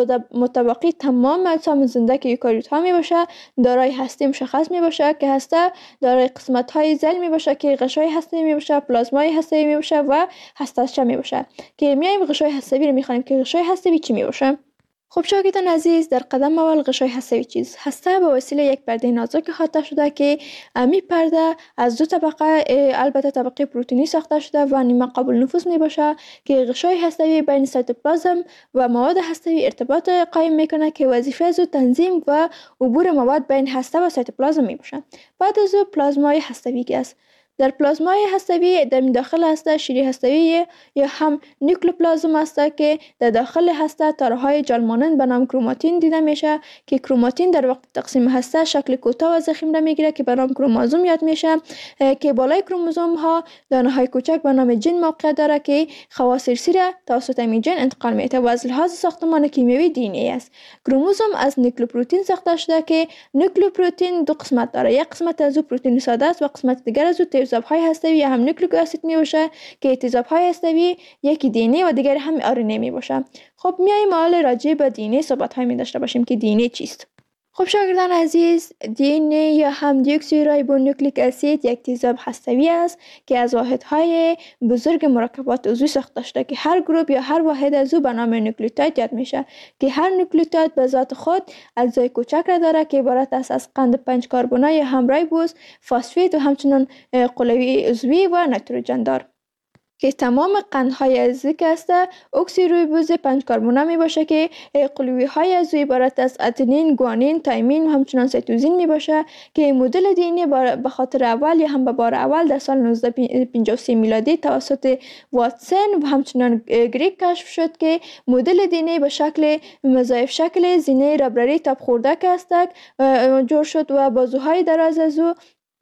متبقی تمام اجسام زنده که یوکاریوت ها می باشه دارای هسته مشخص می باشه که هسته دارای قسمت های ضلع می باشه که غشای هسته‌ای می باشه، پلازمای هسته‌ای می باشه و هسته‌چه می باشه که میایم غشای هسته‌ای رو میخوانیم که غشای هسته‌ای چی می باشه. خب شاگردان عزیز، در قدم اول غشای هسته‌ای چیز هسته به وسیله یک پرده نازک احاطه شده که امی پرده از دو طبقه، البته طبقه پروتئینی ساخته شده و نیمه قابل نفوذ می باشه که غشای هسته‌ای بین سایتوپلازم و مواد هسته‌ای ارتباط قائم میکنه که وظیفه از تنظیم و عبور مواد بین هسته و سایتوپلازم می باشه. بعد از پلازمای هسته‌ای است. در پلازمای هسته‌ای در داخل هسته شیری هسته‌ای یا هم نیوکلوپلازم است که در داخل هسته تارهای جال مانند به نام کروماتین دیده میشه که کروماتین در وقت تقسیم هسته شکل کوتاه و ضخیم را میگیره که به نام کروموزوم یاد میشه که بالای کروموزوم ها دانه های کوچک به نام ژن موقعیت داره که خواص ارثی را توسط این ژن انتقال میده و از لحاظ ساختمان کیمیایی دی ان ای است. کروموزوم از نیوکلوپروتئین ساخته شده که نیوکلوپروتئین دو قسمت داره، یک قسمت از او پروتئین ساده است و قسمت دیگر از او تیزاب‌های هسته‌ای یا هم نیوکلیک اسید می باشه که تیزاب‌های هسته‌ای یکی دی ان ای و دیگر هم آر ان ای می باشه. خب میایم حالا راجع به دی ان ای صحبت‌های می داشته باشیم که دی ان ای چیست. خب شاگردان عزیز، دی ان ای یا هم دیوکسیرایبونوکلیک اسید یک تیزاب هسته‌ای است که از واحدهای بزرگ مرکبات عضوی ساخته شده که هر گروه یا هر واحد از او به نام نوکلیوتاید یاد میشه که هر نوکلیوتاید به ذات خود اجزای کوچک را داره که عبارت است از قند پنج کربنی یا هم رایبوز، فسفید و همچنین قلوی عضوی و نیتروژن دار که تمام قندهای عضوی که است اکسیرویبوز پنج کربنی می باشه که قلوی های عضوی عبارت از اتنین، گوانین، تایمین و همچنان سیتوزین می باشه که مدل دی ان ای به خاطر اول یا هم به بار اول در سال نوزده پنجاه و سه میلادی توسط واتسون و همچنان گریگ کشف شد که مدل دی ان ای به شکل مضاعف شکل زینه ربرری تاب خورده که است جور شد و بازوهای دراز از او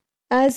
از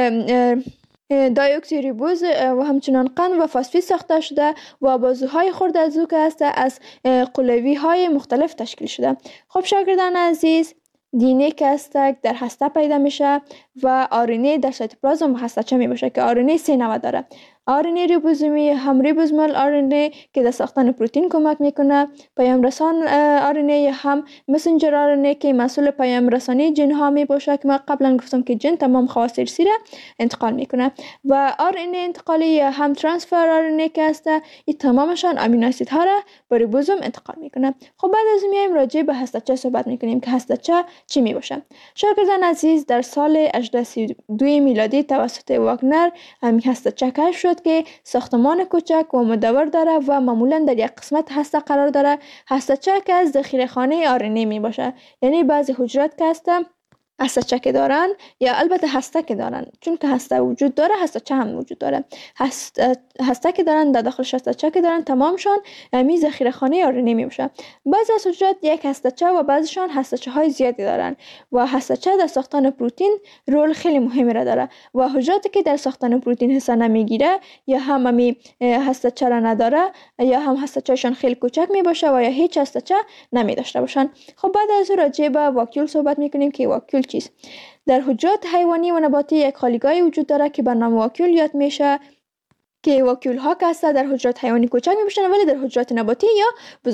دایوکسیریبوز و همچنان قند و فسفید ساخته شده و بازوهای خرد از او که است از قلوی های مختلف تشکیل شده. خب شاگردان عزیز، دی ان ای که است در هسته پیدا میشه و آر ان ای در سایتوپلازم و هسته‌چه می باشه که آر ان ای سه نوع داره. آر ان ای ریبوزومی هم ریبوزومال آر ان ای که در ساختن پروتئین کمک میکنه، پیام رسان آر ان ای هم مسنجر آر ان ای که مسئول پیام رسانی ژن ها می باشه که ما قبلا گفتم که ژن تمام خواص ارثی را انتقال میکنه و آر ان ای انتقالی یا هم ترانسفر آر ان ای که است این تمامشان امینو اسید ها را به ریبوزوم انتقال میکنه. خب بعد از میایم راجع به هسته‌چه صحبت میکنیم که هسته‌چه چی می باشه. شاگردان عزیز، در سال هزار و هشتصد و سی و دو میلادی توسط واگنر همین هسته‌چه کشف شد که ساختمان کوچک و مدور داره و معمولا در یک قسمت هسته قرار داره. هسته‌چه که از ذخیره خانه آر ان ای می باشه، یعنی بعضی حجرات که هسته هسته‌چه که دارن یا البته هسته که دارن، چون که هسته وجود داره هسته‌چه هم وجود داره. هسته هسته که دارن در داخلش هسته‌چه که دارن تمامشان می ذخیره خانه آر ان ای می باشه. بعضی از حجرات یک هسته‌چه و بعضیشان هسته‌چه های زیادی دارن و هسته‌چه در ساختن پروتئین رول خیلی مهمی را داره و حجراتی که در ساختن پروتئین حصه نمیگیره یا هم می هسته‌چه را نداره یا هم هسته‌چهشان خیلی کوچک می باشه و یا هیچ هسته‌چه نمی داشته باشن. خب بعد از راجع به واکیول صحبت میکنیم که واکیول چیست. در حجرات حیوانی و نباتی یک خالیگاهی وجود داره که به نام واکیول یاد میشه که واکیول ها که هستن در حجرات حیوانی کوچک می باشن ولی در حجرات نباتی یا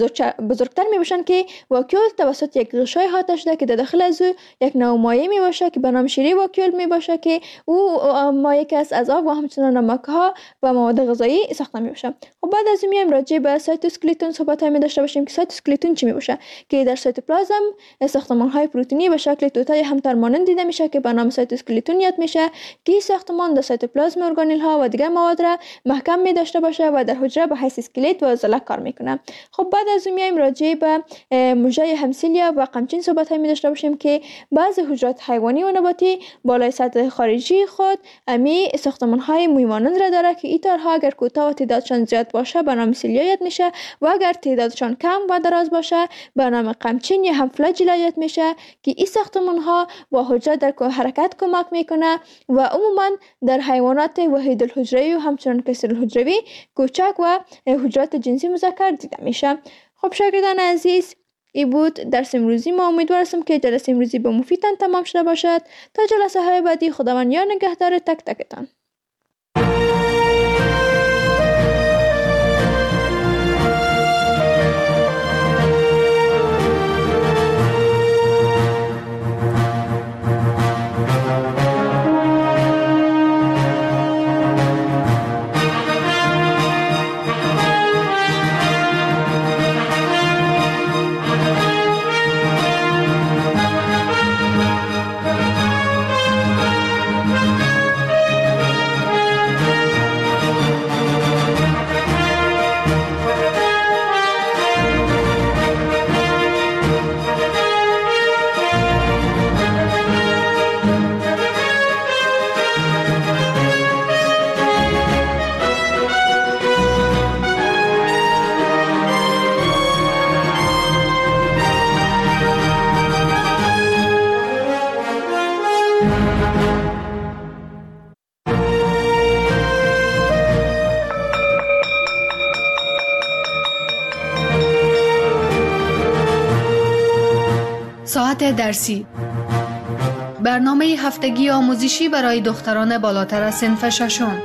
بزرگتر می باشن که واکیول توسط یک غشای احاطه شده که در داخل از او یک نوع مایع می باشه که به نام شیری واکیول می باشه که او مایع که از آب و همچنان نمک ها و مواد غذایی ساخته می باشه. خب بعد از این میایم راجع به سایتوسکلتون صحبت می داشته باشیم که سایتوسکلتون چی می باشه که در سایتوپلازم ساختمان های پروتئینی به شکل توته هم ترمانند دیده میشه که به نام سایتوسکلتون یاد میشه که ساختمان در سایتوپلازم ارگانل ها و دیگر مواد را محکم می داشته باشه و در حجره به حیث اسکلت و عضله کار میکنه. خب بعد از اون میایم راجع به مژه همسیلیا و قمچین صحبت می داشته باشیم که بعضی حجرات حیوانی و نباتی بالای سطح خارجی خود امی ساختمان های موی مانند را داره که این تارها اگر کوتاه و تعدادشان زیاد باشه به نام سیلیایت میشه و اگر تعدادشان کم و دراز باشه به نام قمچین یا هم فلاجیلایت میشه که این ساختمان ها با حجره در حرکت کمک میکنه و عموما در حیوانات وحید الحجروی و همچنان کثیر الحجروی کوچک و حجرات جنسی مذکر دیده میشه. خب شاگردان عزیز، این بود درس امروزی ما. امیدوار هستم که جلسه امروزی به مفیدتان تمام شده باشد. تا جلسه های بعدی خداوند یار نگهدار تک تکتان. ساعت درسی، برنامه هفتگی آموزشی برای دختران بالاتر از صنف ششم.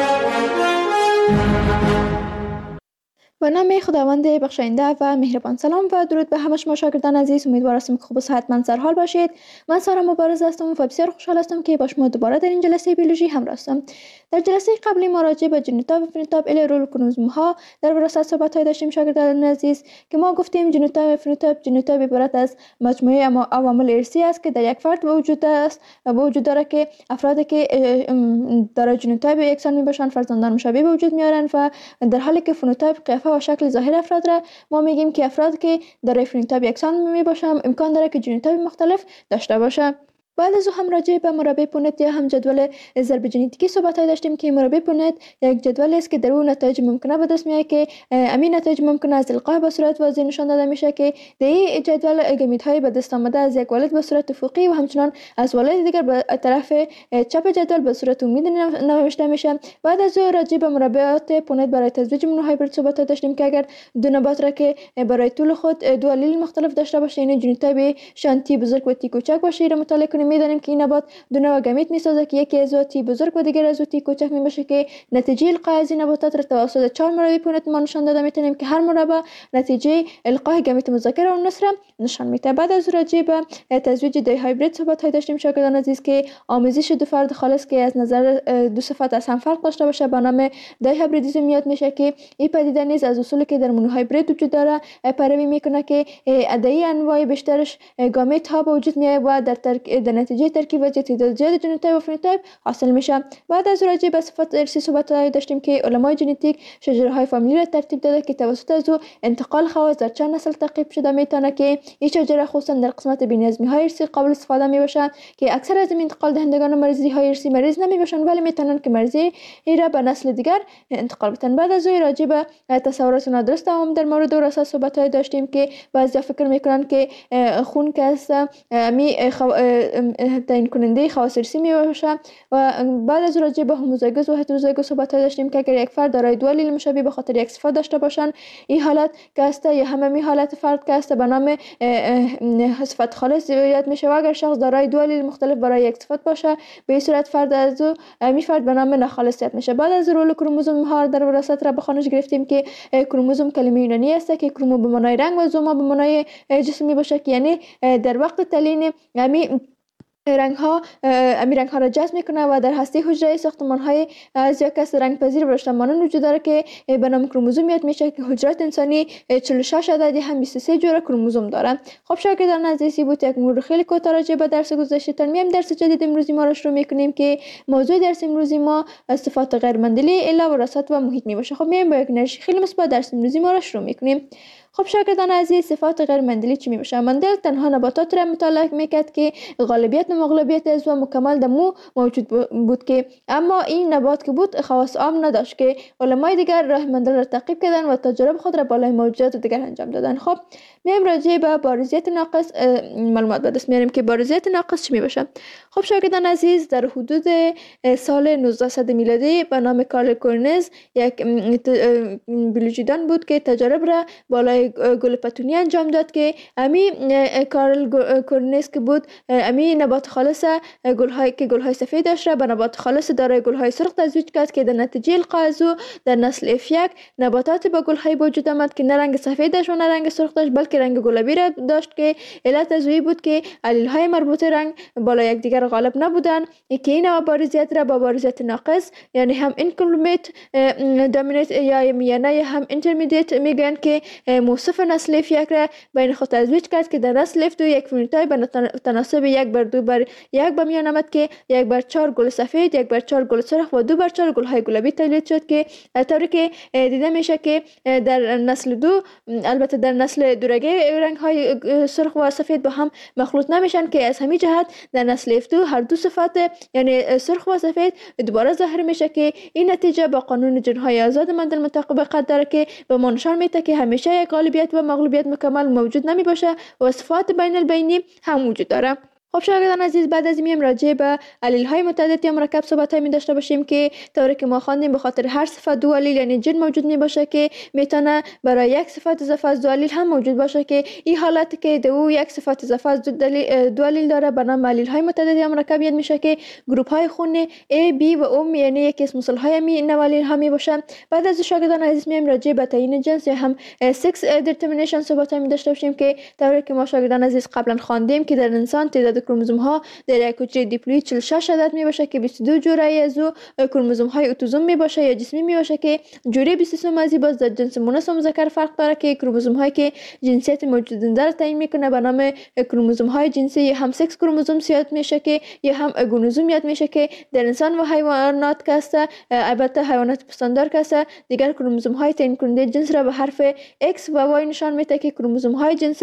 به نام خداوند بخشاینده و مهربان. سلام و درود به همه شما شاگردان عزیز. امیدوار هستم که خوب و صحتمند سرحال باشید. من سارا مبارز هستم و بسیار خوشحال هستم که با شما دوباره در این جلسه بیولوژی همراه هستم. در جلسه قبلی ما راجع به ژنوتاپ و فنوتاپ الی رول کروموزوم ها در وراثت صحبت داشتیم شاگردان عزیز که ما گفتیم ژنوتاپ و فنوتاپ ژنوتاپ عبارت از مجموعه عوامل ارثی است که در یک فرد وجود است و وجود داره که افرادی که دارای ژنوتاپ یکسان میباشند فرزندان مشابه به وجود میارن و در حالی که فنوتاپ قیافه و شکل ظاهر افراد را ما میگیم که افراد که دارای فنوتاپ یکسان میباشند امکان داره که ژنوتاپ مختلف داشته باشه. بعد از او هم راجع به مربع پونت یا هم جدول ضرب ژنتیکی صحبت داشتیم که مربع پونت یک جدول است که در اون نتایج ممکنه به دست میاد که امین نتایج ممکنه از القاح به صورت واضح نشان داده میشه که در این جدول گامیت‌های به دست آمده از یک والد به صورت افقی و همچنان از والد دیگر به طرف چپ جدول به صورت عمودی نوشته میشه. بعد از او راجع به مربعات پونت برای تزویج مونوهایبرید صحبت داشتیم که اگر دو نبات را که برای طول خود دو الیل مختلف داشته باشه یعنی ژنوتاپ شانتی بزرگ و تی کوچک باشه را مطالعه کنیم میدانیم که این نبات دو نوع گامیت میسازه که یکی از تی بزرگ و دیگر از تی کوچک میباشه که نتیجه القاء از این نباتات را توسط چهار مربع پونت ما نشان داده میتونیم که هر مربع نتیجه القاء گامیت مذکر و مؤنث را نشان میده. بعد از راجع به تزویج دی هایبرید صحبت داشتیم شاگردان عزیز که آمیزش دو فرد خالص که از نظر دو صفت از هم فرق داشته باشه به نام دی هایبریدیسم یاد میشه که این پدیده نیز از اصولی که در مونوهایبرید وجود داره پیروی میکنه که ادعای انواع بیشترش گامیت ها به وجود میاد و در ترک... در نتیجه ترکیب و تعداد زیاد ژنوتاپ و فنوتاپ حاصل میشه. بعد از راجع به صفات ارثی صحبت داشتیم که علمای ژنتیک شجره های فامیلی را ترتیب داده که توسط از او انتقال خواص در چند نسل تعقیب شده میتونه که این شجره خصوصا در قسمت بی‌نظمی های ارثی قابل استفاده میباشه که اکثر از این انتقال دهندگان مریضی های ارثی مریض نمیباشن ولی میتونن که مریضی را به نسل دیگر انتقال بدن. بعد از او راجع به تصورات نادرست هم در مورد وراثت صحبت داشتیم که بعضیا فکر میکنن که خون که است می تعیین کننده خواص ارثی میباشه و بعد از راجع به هوموزایگوس و هتروزایگوس صحبت داشتیم که اگر یک فرد دارای دو الیل مشابه به خاطر یک صفت داشته باشن این حالت که است یا همه حالت فرد که است به نام صفت خالص یاد میشه و اگر شخص دارای دو الیل مختلف برای یک صفت باشه به این صورت فرد از می فرد به نام ناخالص یاد میشه. بعد از رول کروموزوم ها در وراثت را به خوانش گرفتیم که کروموزوم کلمه یونانی است که کرومو به معنای رنگ و زوما به معنای جسم میباشه که یعنی در وقت تعیین یعنی رنگ ها امی رنگ ها را جذب میکنه و در هسته حجره ساختمان های از یک کس رنگ پذیر برشته مانند وجود داره که به نام کروموزوم یاد میشه که حجرات انسانی چهل و شش عددی هم بیست و سه جور کروموزوم داره. خب شاگردان عزیزی بود یک مرور خیلی کوتاه راجع به درس گذشته. میایم درس جدید امروزی ما را شروع میکنیم که موضوع درس امروزی ما صفات غیر مندلی الا وراثت و محیط می باشه. خب میایم با یک انرژی خیلی مثبت درس امروزی ما را شروع میکنیم. خب شاگردان عزیز، صفات غیر مندلی چی می باشه؟ مندل تنها نباتات را مطالعه میکرد که غالبیت و مغلوبیت از و مکمل دمو موجود بود که اما این نبات که بود خواص عام نداشت که علمای دیگر راه مندل را تعقیب کردن و تجارب خود را بالای موجودات دیگر انجام دادن. خب میایم راجع به بارزیت ناقص معلومات به دست میاریم که بارزیت ناقص چی می باشه. خب شاگردان عزیز، در حدود سال نوزده صد میلادی به نام کارل کورنز یک بیولوژیدان بود که تجارب را بالای گل پتونی انجام داد که امی کارل کورنز که بود امی نبات خالص گل‌های که گل‌های سفید داشت را به نبات خالص دارای گل‌های سرخ تزویج کرد که در نتیجه القاء از او در نسل اف یک نباتات با گل‌های وجود آمد که نه رنگ سفید داشت و نه رنگ سرخ داشت بلکه رنگ گلابی را داشت که علت از او بود که علیل‌های مربوط رنگ بالا یکدیگر غالب نبودند که این نوع بارزیت را با بارزیت ناقص یعنی هم اینکمپلیت دامینیت یا میانه هم اینترمدیت میگن که موصف نسل اف یک را بین خود تزویج کرد که در نسل اف دو یک فنوتایپ به تناسب یک بر دو بر یک به میان آمد که یک بر چهار گل سفید، یک بر چهار گل سرخ و دو بر چهار گل های گلابی تولید شد که طوری که دیده میشه که در نسل دو البته در نسل دورگه رنگ های سرخ و سفید با هم مخلوط نمیشن که از همین جهت در نسل اف دو هر دو صفات یعنی سرخ و سفید دوباره ظاهر میشه که این نتیجه با قانون جنهای آزاد مندل مطابقت داره که به ما نشان میده که همیشه یک غالبیت و مغلوبیت مکمل موجود نمی باشه و صفات بین البینی هم وجود داره. خب شاگردان عزیز، بعد از این راجع به علیل های متعدد یا مرکب صحبت های می داشته باشیم که طوری که ما خواندیم به خاطر هر صفت دو علیل یعنی جن موجود می باشه که میتونه برای یک صفت اضافه از دو علیل هم موجود باشه که این حالت که دو یک صفت اضافه از دو علیل داره به نام علیل های متعدد یا مرکب یاد میشه که گروپ های خون A B و O یعنی یک اسم مثال های می نوع علیل ها می باشه. بعد از شاگردان عزیز میایم راجع به تعیین جنس یا هم سکس دیترمینیشن صحبت های می داشته باشیم که طوری که ما شاگردان عزیز قبلا خواندیم که در انسان تعداد کروموزوم ها در یک حجره دیپلوید چهل و شش عدد می باشه که بیست و دو جوره از او کروموزوم های اتوزوم می باشه یا جسمی می باشه که جوره بیست و سه از باز در جنس مؤنث و مذکر فرق داره که کروموزوم هایی که جنسیت موجود در تعیین میکنه به نام کروموزوم های جنسی یا هم سکس کروموزوم یاد میشه که یا هم گونوزوم یاد میشه که در انسان و حیوانات که است البته حیوانات پستاندار که است دیگر کروموزوم های تعیین کننده جنس را به حرف X و وای نشان میده که کروموزوم های جنس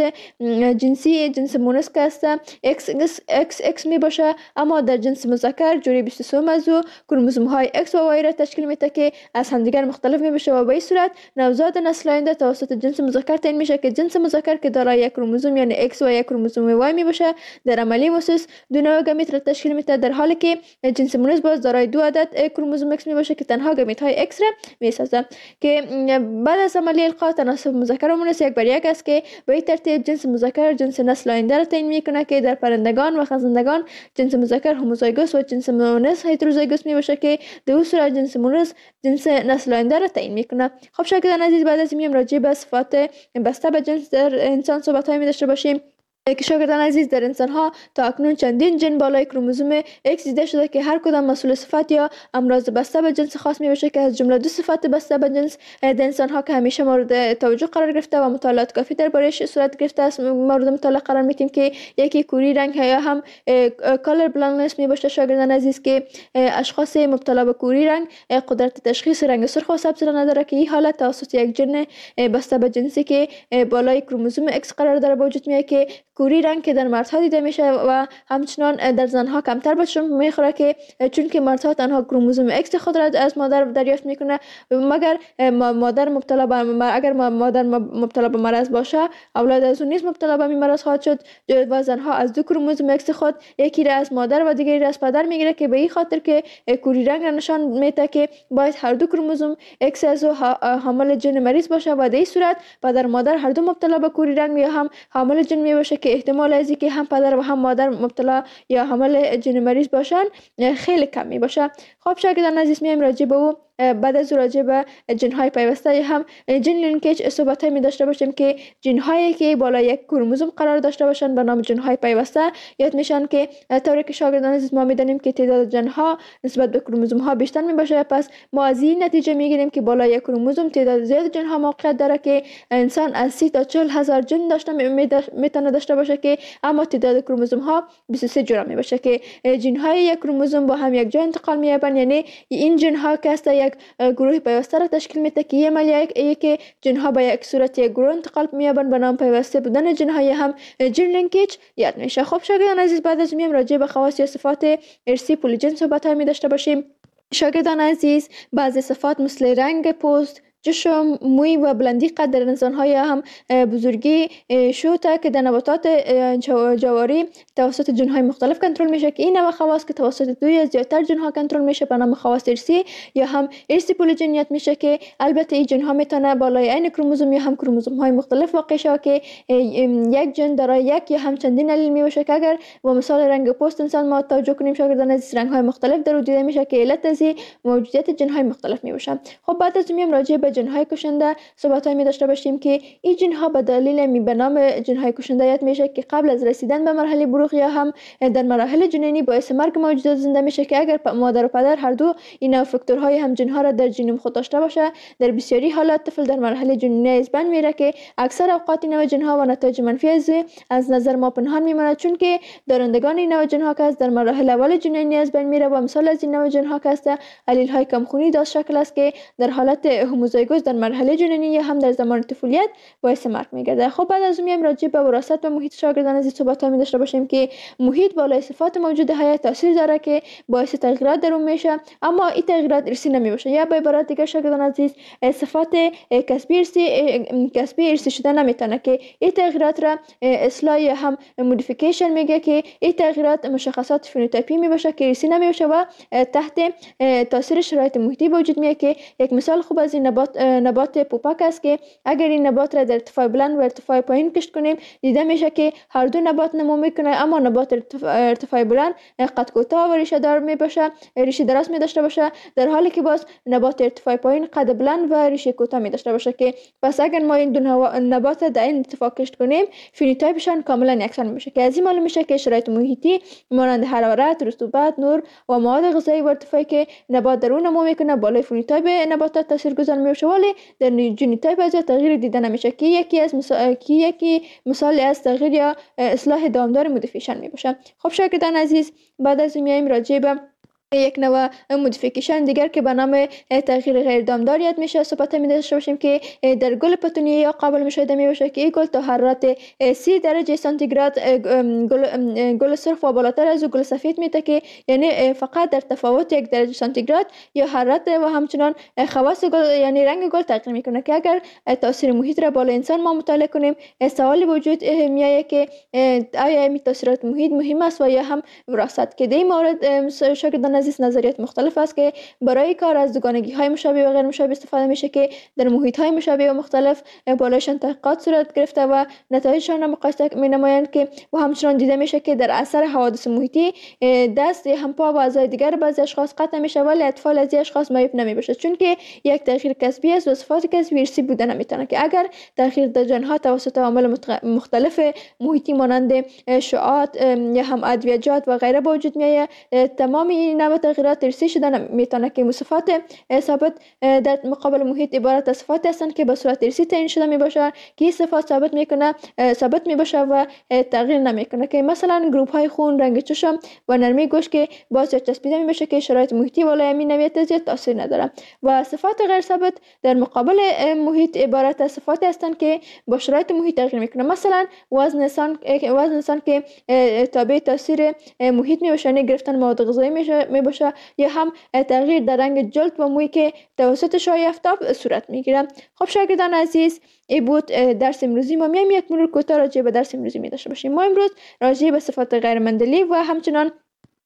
جنسی جنس مؤنث که است X X X می باشه اما در جنس مذکر جوری بیست و سه از او کروموزوم های X و Y را تشکیل میده که از همدیگر مختلف می باشه و به این صورت نوزاد نسل آینده توسط جنس مذکر تعیین میشه که جنس مذکر که دارای یک کروموزوم یعنی X و یک کروموزوم Y می باشه در عملی موسس دو نوع گمیت را تشکیل میده در حالی که جنس مؤنث باز دارای دو عدد کروموزوم X می باشه که تنها گمیت های X را می سازه که بعد از عملی القاء تناسب مذکر و مؤنث یک بر یک است که به این ترتیب جنس مذکر جنس نسل آینده را تعیین میکنه که در پرندگان و خزندگان جنس مذکر هوموزایگوس و جنس مؤنث هتروزایگوس می باشه که در اون صورت جنس مؤنث جنس نسل آینده را تعیین میکنه. خب شاگردان عزیز، بعد از این راجع به صفات بسته به جنس در انسان صحبت های می داشته باشیم که شاگردان عزیز در انسان ها تا اکنون چندین جن بالای کروموزوم X دیده شده که هر کدام مسئول صفت یا امراض بسته به جنس خاص می باشه که از جمله دو صفت بسته به جنس در انسان ها که همیشه مورد توجه قرار گرفته و مطالعات کافی درباره‌اش صورت گرفته است مورد مطالعه قرار میدیم که یکی کوری رنگ یا هم کالر بلایندنس می باشه شاگردان عزیز که اشخاص مبتلا به کوری رنگ قدرت تشخیص رنگ سرخ و سبز را نداره که این حالت توسط یک جن بسته به جنسی که بالای کروموزوم X قرار داره به وجود میاد که کوری رنگ که در مردها دیده میشه و همچنان در زنها کمتر به شمار میخوره که چون که مردها تنها کروموزوم X خود را از مادر دریافت میکنه مگر مادر مبتلا به اگر مادر مبتلا به مرض باشه اولاد از اون نیز مبتلا به مرض خواهد شد و زنها از دو کروموزوم X خود یکی را از مادر و دیگری را از پدر میگیره که به این خاطر که کوری رنگ را نشان میده که باید هر دو کروموزوم X از حامل جن مریض باشه و در این صورت پدر مادر هر دو مبتلا به کوری رنگ یا هم حامل جن می باشه که احتمال از اینکه هم پدر و هم مادر مبتلا یا حامل جن مریض باشن خیلی کم می باشه. خب شاگردان عزیز میایم راجع به او بعد از راجع به ژن‌های پیوسته یا هم ژن لینکیج صحبت می داشته باشیم که ژن‌هایی که بالای یک کروموزوم قرار داشته باشند به نام ژن‌های پیوسته یاد میشن که طوری که شاگردان عزیز ما میدانیم که تعداد ژن‌ها نسبت به کروموزوم ها بیشتر می باشه. پس ما از این نتیجه میگیریم که بالای یک کروموزوم تعداد زیاد ژن‌ها موقعیت داره که انسان از سی تا چهل هزار ژن داشته میتونه داشته باشه که اما تعداد کروموزوم ها بیست و سه جرم می باشه که ژن‌های یک کروموزوم با هم یک جا انتقال می‌یابند. یعنی این ژن‌ها که است یک گروه پیوسته را تشکیل میده که یک مالیه که ژن‌ها به یک صورت یک گروه انتقال می‌یابند به نام پیوسته بودن ژن‌های هم ژن لینکیج یاد میشه. خب شاگردان عزیز بعد از میم راجع به خواص یا صفات ارثی پولیجن صحبت می داشته باشیم. شاگردان عزیز بعضی صفات مثل رنگ پوست، چشم، موی و بلندی قد در انسان‌های هم بزرگی شوته که در نباتات جواری توسط ژن‌های مختلف کنترل میشه که این نوع خواص که توسط دو یا زیادتر ژن‌ها کنترل میشه به نام خواص ارثی یا هم ارثی پولیجنیت میشه که البته این ژن‌ها میتونه بالای عین کروموزوم یا هم کروموزوم‌های مختلف واقع شه که یک ژن دارای یک یا هم چندین الیل میباشه که اگر با مثال رنگ پوست انسان ما توجه کنیم شاگردان عزیز رنگ‌های مختلف در دیده میشه که علت از موجودیت ژن‌های مختلف میباشه. خب بعد از میم راجع به ژن‌های کشنده صحبت‌هایی می داشته باشیم که این ژن‌ها به دلیل می به نام ژن‌های کشنده یاد میشه که قبل از رسیدن به مرحله بلوغ یا هم در مراحل جنینی باعث مرگ موجودات زنده میشه که اگر مادر و پدر هر دو این فاکتورهای هم ژن‌ها را در ژنوم خود داشته باشه در بسیاری حالات طفل در مرحله جنینی از بین میره که اکثر اوقات این نوع ژن‌ها و نتایج منفی از از نظر ما پنهان میمونه چون که دارندگان این نوع ژن‌ها که در مراحل اول جنینی از بین میره و مثال از این نوع ژن‌ها که است الیل‌های کمخونی داشت شکل است که در حالت هوموزایگوس در مرحله جنینی یا هم در زمان طفولیت باعث مرگ میگرده. خب بعد از اون راجع به وراثت و محیط شاگردان عزیز صحبت می داشته باشیم که محیط بالای صفات موجود حیات تاثیر داره که باعث تغییرات در اون میشه اما این تغییرات ارثی نمی باشه یا به عبارت دیگه شاگردان عزیز صفات کسبی ارثی کسبی ارثی شده نمیتونه که این تغییرات را اصلاح یا هم مودیفیکیشن میگه که این تغییرات مشخصات فنوتیپی می باشه که ارثی نمی باشه و تحت تاثیر شرایط محیطی وجود میاد که یک مثال خوب از این نبات نبات پوپک است که اگر این نبات را در ارتفاع بلند و ارتفاع پایین کشت کنیم دیده میشه که هر دو نبات نمو میکنه اما نبات ارتفاع بلند قد کوتاه و ریشه دار می باشه ریشه دراز می داشته باشه در حالی که باز نبات ارتفاع پایین قد بلند و ریشه کوتاه می داشته باشه که پس اگر ما این دو نبات در این اتفاق کشت کنیم فنوتیپشان کاملا یکسان میشه که از این معلوم میشه که شرایط محیطی مانند حرارت، رطوبت، نور و مواد غذایی و ارتفاعی که نبات در اون نمو میکنه بالای فنوتیپ نباتات تاثیرگذار میشه ولی در ژنوتیپ از تغییر دیده نمیشه که یکی از مثال که یکی مثال از تغییر یا اصلاح دامدار مودیفیکیشن می باشه. خب شاگردان عزیز بعد از این میایم راجع به یک نوع مودیفیکیشن دیگر که به نام تغییر غیر دامدار یاد میشه صحبت می داشته باشیم که در گل پتونیه یا قابل مشاهده می باشه که این گل تا حرارت سی درجه سانتیگراد گل گل سرخ و بالاتر از گل سفید میته که یعنی فقط در تفاوت یک درجه سانتیگراد یا حرارت و همچنان خواص گل یعنی رنگ گل تغییر میکنه که اگر تاثیر محیط را بالا انسان ما مطالعه کنیم سوال وجود میایه که آیا این تاثیرات محیط مهم است و یا هم وراثت که در این مورد شاگردان عزیز نظریات مختلف است که برای کار از دوگانگی های مشابه و غیر مشابه استفاده میشه که در محیط های مشابه و مختلف بالایشان تحقیقات صورت گرفته و نتایجشان را مقایسه می نمایند که و همچنان دیده میشه که در اثر حوادث محیطی دست هم پا و اعضای دیگر بعضی اشخاص قطع میشه ولی اطفال از اشخاص معیوب نمیباشه چون که یک تغییر کسبی است و صفات کسبی ارثی بوده نمیتونه که اگر تغییر در ژن‌ها توسط عوامل مختلف محیطی مانند شعاعات یا هم ادویه‌جات و غیره به وجود میاد تمام این نوع تغییرات ارثی شده میتونه که صفات ثابت در مقابل محیط عبارت از صفات هستند که به صورت ارثی تعیین شده میباشه که این صفات ثابت میکنه ثابت میباشه و تغییر نمیکنه که مثلا گروپ های خون، رنگ چشم و نرمی گوشت که باعث چسبیده میباشه که شرایط محیطی بالای همین نوعیت زیاد تاثیر نداره و صفات غیر ثابت در مقابل محیط عبارت از صفات هستند که با شرایط محیط تغییر میکنه مثلا وزن انسان وزن انسان که تابع تاثیر محیط میباشه گرفتن مواد غذایی میباشه یا هم تغییر در رنگ جلد و موی که توسط شعاع آفتاب صورت میگیره. خب شاگردان عزیز این بود درس امروزی ما. میایم یک مرور کوتاه راجع به درس امروزی می داشته باشیم. ما امروز راجع به صفات غیر مندلی و همچنان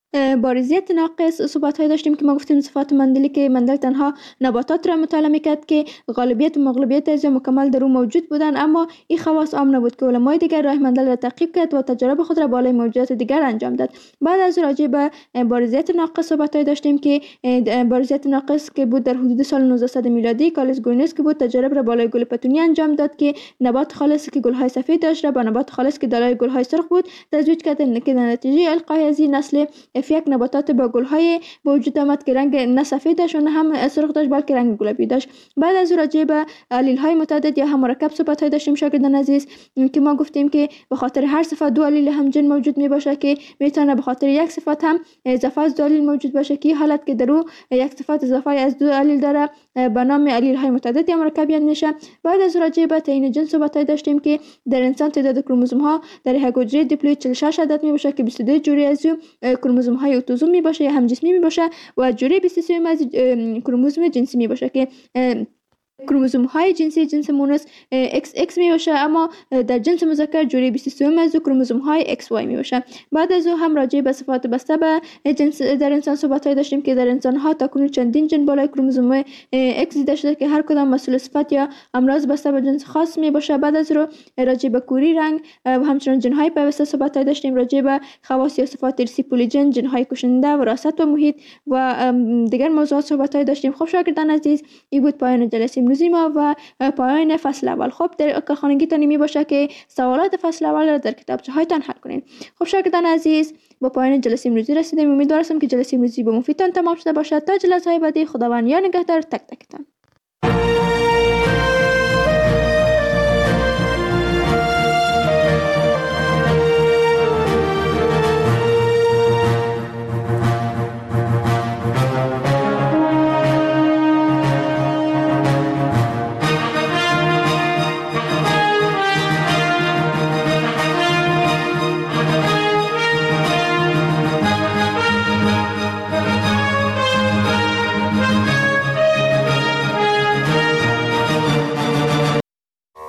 بارزیت ناقص صحبت های داشتیم که ما گفتیم صفات مندلی که مندل تنها نباتات را مطالعه میکرد که غالبیت و مغلوبیت از مکمل در او موجود بودن، اما این خواص عام نبود که علمای دیگر راه مندل را تعقیب کرد و تجارب خود را بالای موجودات دیگر انجام داد. بعد از راجع به بارزیت ناقص صحبت های داشتیم که بارزیت ناقص که بود در حدود سال نوزده میلادی کارلس گوینز که بود تجارب را بالای گل پتونی انجام داد که نبات خالص که گل های سفید داشت را با نبات خالص که دارای گل های سرخ بود تزویج کرد که در نتیجه القای از این نسل یک نباتات با گل‌های به وجود آمد که رنگ نه سفید داشت و نه هم سرخ داشت بلکه رنگ گلابی داشت. بعد از راجع به علیل‌های متعدد یا هم مرکب صحبت‌های داشتیم شاگردان عزیز که ما گفتیم که به خاطر هر صفت دو علیل همجن موجود میباشه که میتونه به خاطر یک صفت هم اضافه از دو علیل موجود باشه که حالت که در او یک صفت اضافه از دو علیل داره به نام علیل‌های متعدد یا مرکب یاد میشه. بعد از راجع به تعیین جنس صحبت‌های داشتیم که در انسان تعداد کروموزوم‌ها در یک حجره دیپلوید چهل و شش عدد میباشه که بیست و دو جوری از کروموزوم‌های اتوزوم می باشه یا هم جسمی می باشه و جوری بیست و سه از کروموزوم جنسی می باشه که کروموزوم های جنسی جنس مونس ایکس ایکس می باشه، اما در جنس مذکر جوری بیست و سه از کروموزوم های ایکس وای می باشه. بعد از او هم راجع به صفات بسته به جنس در انسان صحبت های داشتیم که در انسان ها تاکنون چندین جن بالای کروموزوم ایکس دیده شده که هر کدام مسئول صفت یا امراض بسته به جنس خاص می باشه. بعد از رو راجع به کوری رنگ و همچنین جن های پیوسته صحبت های داشتیم راجع به خواص یا صفات ارثی پولیجن، جن های کشنده، وراثت و محیط و دیگر موضوعات صحبت های داشتیم. خب شاگردان عزیز این بود پایان جلسه امروزی ما و پایان فصل اول. خب در کارخانگیتان می باشه که سوالات فصل اول را در کتابچه هایتان حل کنین. خب شاگردان عزیز با پایان جلسه امروزی رسیدیم. امیدوارم که جلسه امروزی به مفیدتان تمام شده باشد. تا جلسه های بعدی خداوند یا نگهدار تک تکتان.